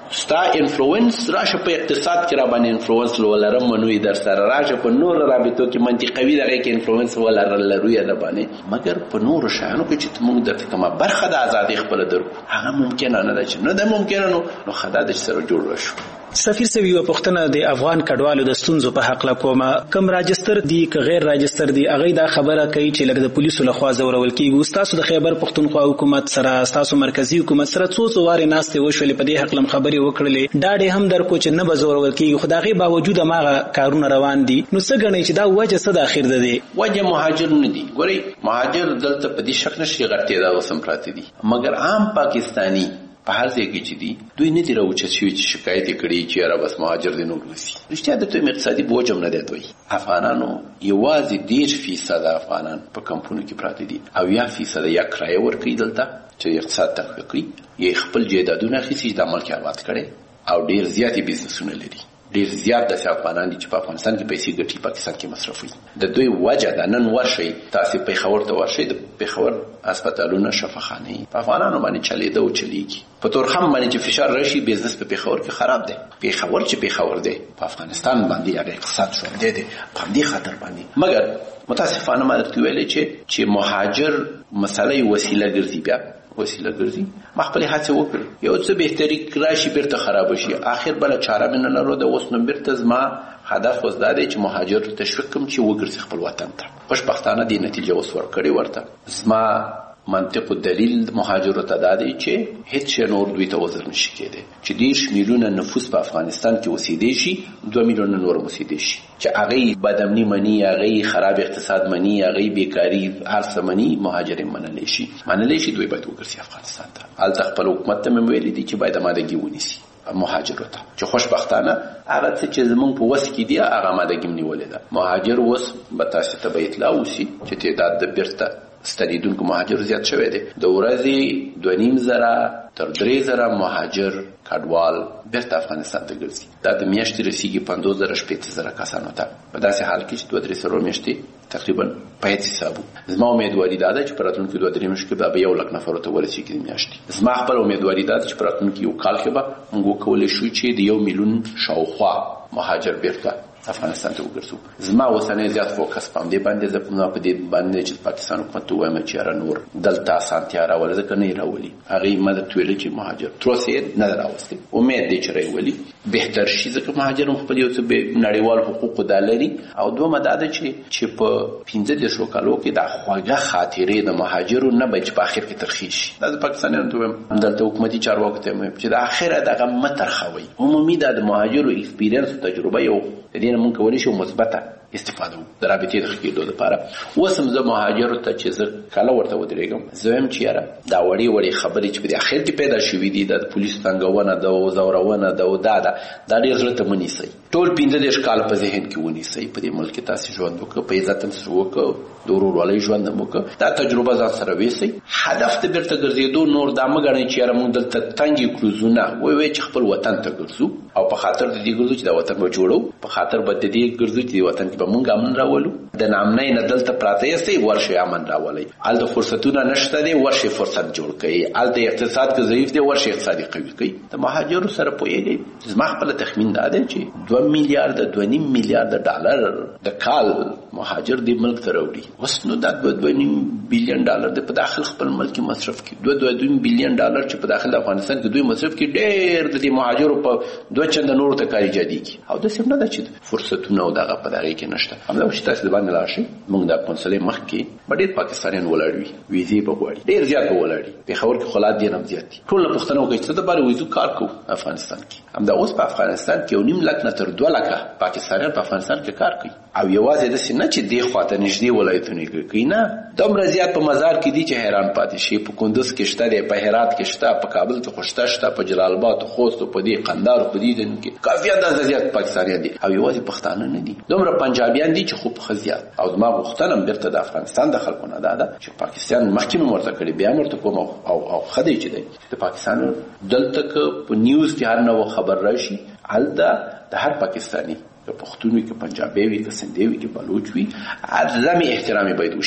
ستا انفلوئنس راشه په اقتصاد کې را باندې انفلوئنس ولرم منوي در سره راشه په نور رابطو کې منطقوي دغه کې انفلوئنس ولرل لروي نه باندې مګر په نور شانو کې چې موږ د کومه برخه د ازادي خپل درکو هغه ممکن نه ده چې نه ده ممکن نو خدای د سره جوړ شو. سفیر سوي و پښتنه د افغان کډوالو د ستونزو په حق لا کومه کم راجستر دي که غیر راجستر دي هغه دا خبره کوي چې لکه د پولیسو لخوا زورول کیږي. تاسو د خیبر پښتونخوا حکومت سره تاسو مرکزی حکومت سره څو څو واره ناشته وشولې په دې حق لم خبري وکړلې دا ډېر هم درکو چې نه بزورول کیږي خدای باوجود ماغه کارونه روان دي نو څه غنئ چې دا وجه څه د اخر ده دي وجه مهاجر نه دي. ګوري مهاجر دلته په دې شک نشي غټي دا وسم پراته دي مګر عام پاکستانی په هر ځای کې چې دي دوی نه دی راوچت شوي چې شکایت کړي چې را بس مهاجر دي نور وسی. رښتیا د تویم اقتصادي بوج هم نه دی. دوی افغانانو یوازې ډېر فیصد افغانان په کمپونو کې پراته دي او یا فیصد یا کرایه ورکوي دلته چې اقتصاد تقویه کړي یا خپل جایدادونه اخیستي چې د عمل کې آباد کړي او ډېر زیاتې بزنسونه لري. ډېر زیات د افغانان دي چې په افغانستان کې پیسې ګټي پاکستان کې مصرفوي. د دوی وجه د نن ورشي تاسو پیښور ته ورشي د پیښور هسپتالونه شفاخانه په افغانانو باندې چلیده او چلیږي. په تورخم باندې چې فشار راشي بزنس په پیښور کې خراب دی. پیښور چې پیښور دی په افغانستان باندې هغه اقتصاد شو دی دی په دې خاطر باندې مګر متاسفانه ما درته ویلې چې چې مهاجر مسله وسیله ګرځي بیا وسیله ګرځي. ما خپل هڅه وکړ یو څه بهتري راشي بیرته خراب شي اخر بل چاره من نه لرو د اوس نو بیرته زما هدف وز دا دی چې مهاجر تشویق کوم چې وګرځي خپل وطن ته. خوشبختانه دې نتیجه اوس ورکړې ورته زما منطق او دلیل مهاجر ته دا دی چې هیڅ نور دوی ته وزر نشي کېده چې دیش میلیونه نفوس په افغانستان کې وسیدي شي دوه میلیونه نور وسیدي شي چې هغه بدامنی منی هغه خراب اقتصاد منی هغه بیکاری هر منی مهاجر منل شي منل شي دوی باید وګرځي افغانستان ته. الته خپل حکومت ته مې ویلي دي چې باید مادهګي ونیسي مهاجر ته چې خوشبختانه هغه څه چې زمونږ په وس کې دی هغه مادهګي نیولې ده. مهاجر وس به تاسو ته به اطلاع وسی چې تعداد د بیرته ستنیدونکو مهاجر زیات شوی دی. د ورځې دوه نیم زره تر درې زره مهاجر کډوال بیرته افغانستان ته ګرځي. دا د میاشتې رسیږي پنځوس زره شپېته زره کسانو ته په داسې حال کې چې دوه درې سلور میاشتې تقریبا په هیڅ حسابو. زما امیدواري دا ده چې په راتلونکي دوه درې میاشتې کې به یو لک نفرو ته ورسیږي میاشتې. زما خپل امیدواري دا ده چې په راتلونکي یو کال کې به موږ وکولی شو چې د یو میلیون شاوخوا مهاجر بیرته افغانستان ته وګرځو. زما اوسنۍ زیات فوکس په دې باندې ده په دې باندې چې پاکستان حکومت وایم چې را نور دلته سانتیا راول ځکه نه راولي هغه مدد ویل چې مهاجر تروسه نه راوستي. امید دې چې راولي بهتر شي ځکه مهاجر خپل یو څه نړیوال حقوق دالري او دوه مدد چې چې په پنځه د شو کالو کې د خواږه خاطرې د مهاجرو نه بچ په اخر کې ترخیش د پاکستانیانو ته هم دلته حکومتي چارواکو ته چې د اخره دغه مترخوي عمومي د مهاجرو ایکسپیرینس تجربه یو دینه مونږ کولی شو مثبته استفاده د رابطې د خېدو لپاره. وسم زه مهاجرو ته چې زه کله ورته ودرېږم زه هم چې یاره دا وړې وړې خبرې چې په دې اخر کې پیدا شوې دي د پولیس تنګونه د زورونه د دا دا دا ډېر زړه ته ونیسئ. ټول پنځه دېرش کاله په ذهن کې ونیسئ. په دې ملک کې تاسې ژوند وکړه په عزت هم سره وکړه د ورورولۍ ژوند هم وکړه دا تجربه ځان سره ویسئ. هدف د بیرته ګرځېدو نور دا مه ګڼئ چې یاره مونږ دلته تنګې کړو زونه وایي وایي چې خپل وطن ته ګرځو او په خاطر د دې ګرځو چې دا وطن به جوړو په خاطر به د دې ګرځو چې وطن کې به مونږ امن راولو. د نامنۍ نه دلته پراته یاستئ ورشئ امن راولئ. هلته فرصتونه نشته دی ورشئ فرصت جوړ کړئ. هلته اقتصاد که ضعیف دی ورشئ اقتصادي قوي کړئ. د مهاجرو سره پوهېږئ زما خپله تخمین دا دی چې دوه میلیارده دوه نیم میلیارده ډالر د کال مهاجر دې ملک ته راوړي. اوس نو دا دوه دوه نیم بیلیون ډالر د په داخل خپل ملک کې مصرف کړي. دوه دوه دوه بیلیون ډالر چې په داخل افغانستان کې دوی مصرف کړي ډېر د دې مهاجرو په دوه چنده نور ته کاري جديږي او داسې نه ده چې فرصتونه او دغه په دغه کې نشته. همدا چې تاسو د باندې راشئ موږ د قونسلې مخ کې ډېر پاکستانیان ولاړ وي ویزې به غواړي ډېر زیات به ولاړ وي. پېښور کې خلات دي هم زیات دي. ټول پښتنو کوي چې د بار ویزو کار کوو افغانستان کې. همدا اوس په افغانستان کې یو نیم لک نه تر دوه لکه پاکستانیان په افغانستان کې کار کوي او یوازې داسې نه چې دې خواته نږدې ولایتونه کې کوي نه دومره زیات په مزار کې دي چې حیران پاتې شي. په کندوز کې شته دی په هرات کې شته په کابل کې خوشته شته په جلال آباد خوست په دې قندهار په دې دن کې کافي اندازه زیات پاکستانیان دي او یوازې پښتانه نه دي. دومره پنجابیان دي چې خو په خزيات او زما غوښتنه بیرته د افغانستان د خلکو نه ده چې پاکستان مخکې مرته کړي بیا مرته کوم او او خدای چې دی د پاکستان دلته په نیوز کې هر نو خبر راشي الدا د هر پاکستانی که پښتون وي که پنجابي وي که سندي وي که بلوچ وي عدم احترامي باید وشي.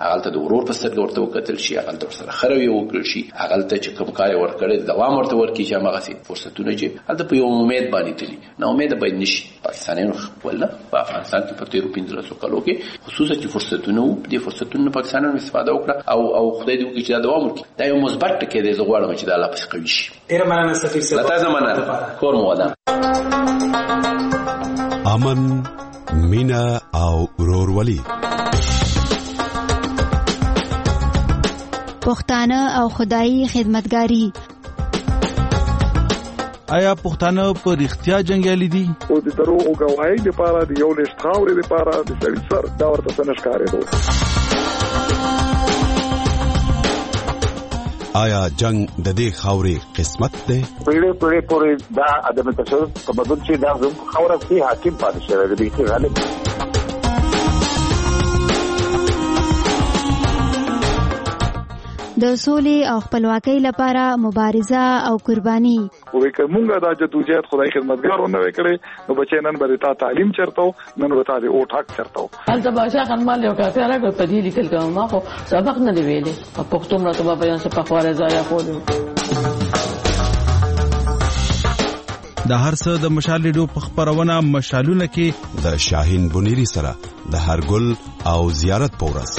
هغه ته د ورور په سترګه ورته وکتل شي، هغه ته سره خروي وکړل شي، هغه ته چې کوم کار ورکړي دوام ورته ورکړي چې هغه سي فرصتونه چې هغه په یو امید باندې تلي نه امید باید نشي. پاکستانیانو ولا په افغانستان کې په تیرو پنځلسو کالو کې خصوصا چې فرصتونه وو، د فرصتونو پاکستانیانو استفاده وکړه او او خدای دې وکړي چې دا دوام وکړي. دا یو مثبت ټکی دی، زه غواړم چې دا لا پس قوي شي. ډیر مننه سفیر صاحب. لته زمانه کور مو ودان. امن، مینا او ورورولي، پښتانه او خدایي خدمتګاری. آیا پښتانه په رښتیا جنگیالي دي؟ او د دروغ او گواهی لپاره د یو لښت خاورې لپاره د سړي سر دا ورته څه نشکارېدو. آیا جنگ د دې خاورې قسمت دی؟ پیړې پیړې پورې دا عدم تشدد په بدل چې دا زموږ خاوره کې حاکم پاتې شوی دی چې غالب. د سولې او خپلواکۍ لپاره مبارزه او قرباني. وې کومه دا جدوجہد خدای خدمتګارو نه وکړي نو بچی نن به تا تعلیم چرته نن به تا د او ټاک چرته. هلته بادشاہ خانمال یو کافي راغی په دې لیکل کوم ما خو سبق نه دی ویلې په پښتو مرته په بیان څخه په خواره ځای خو د هر څه د مشال ریډیو په خبرونه مشالونه کې د شاهین بنيري سره د هرګل او زیارت پورس.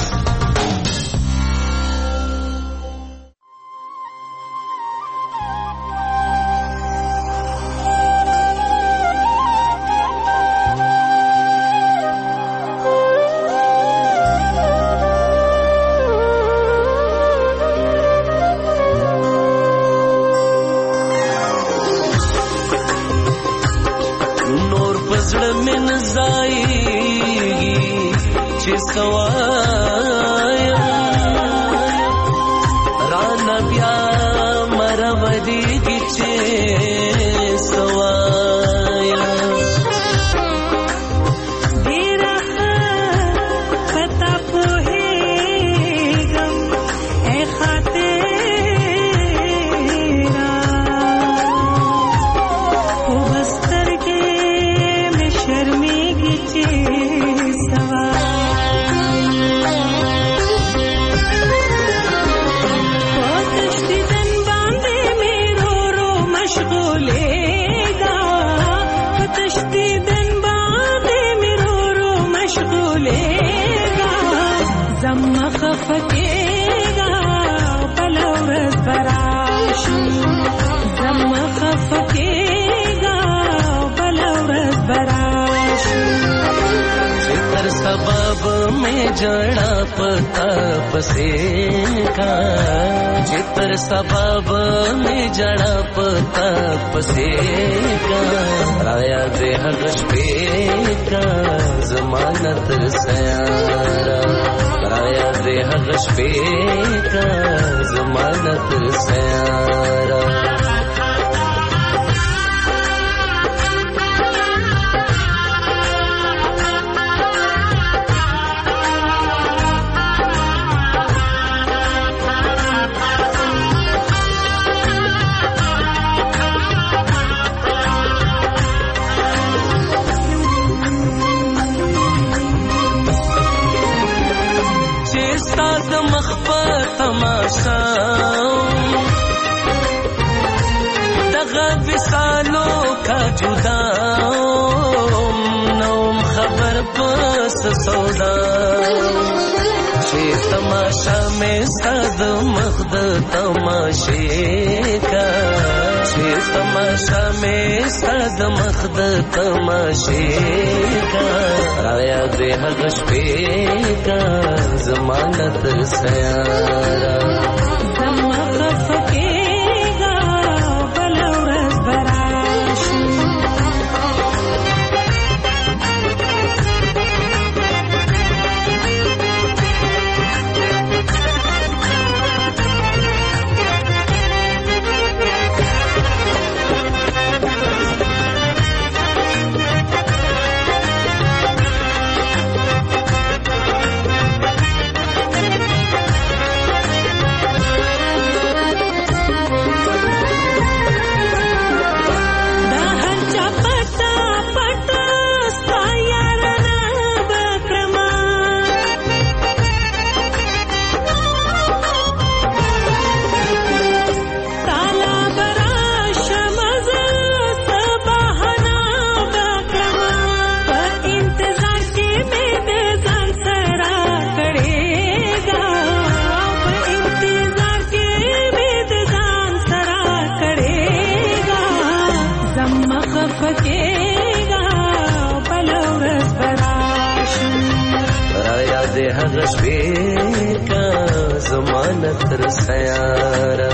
जड़ा पता बसे का जितर सबब में जड़ा पता बसे का राया दे हगश पे का जमानत सयारा राया दे हगश पे का जमानत सयारा दगा विसालों का जुदा नौम खबर बस सौदा शे तमाशा में सद मखद तमाशे का शे तमाशा में सद मखद तमाशे का राया दे हगश पे का जमानत सयारा شوې کا زمانه تر سیاره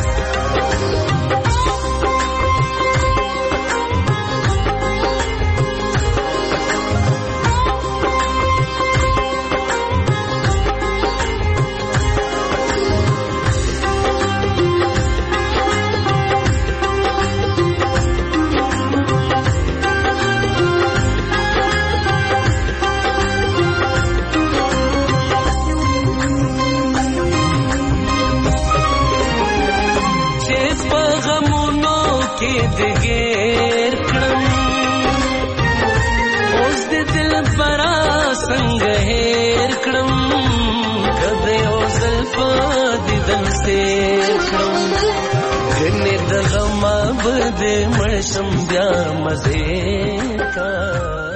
دګیر کړم اوس د دل برا څنګه هېر کړم کده او زلف دیدن سیر کړم کنه د غم بد مرشم بیا مزه کا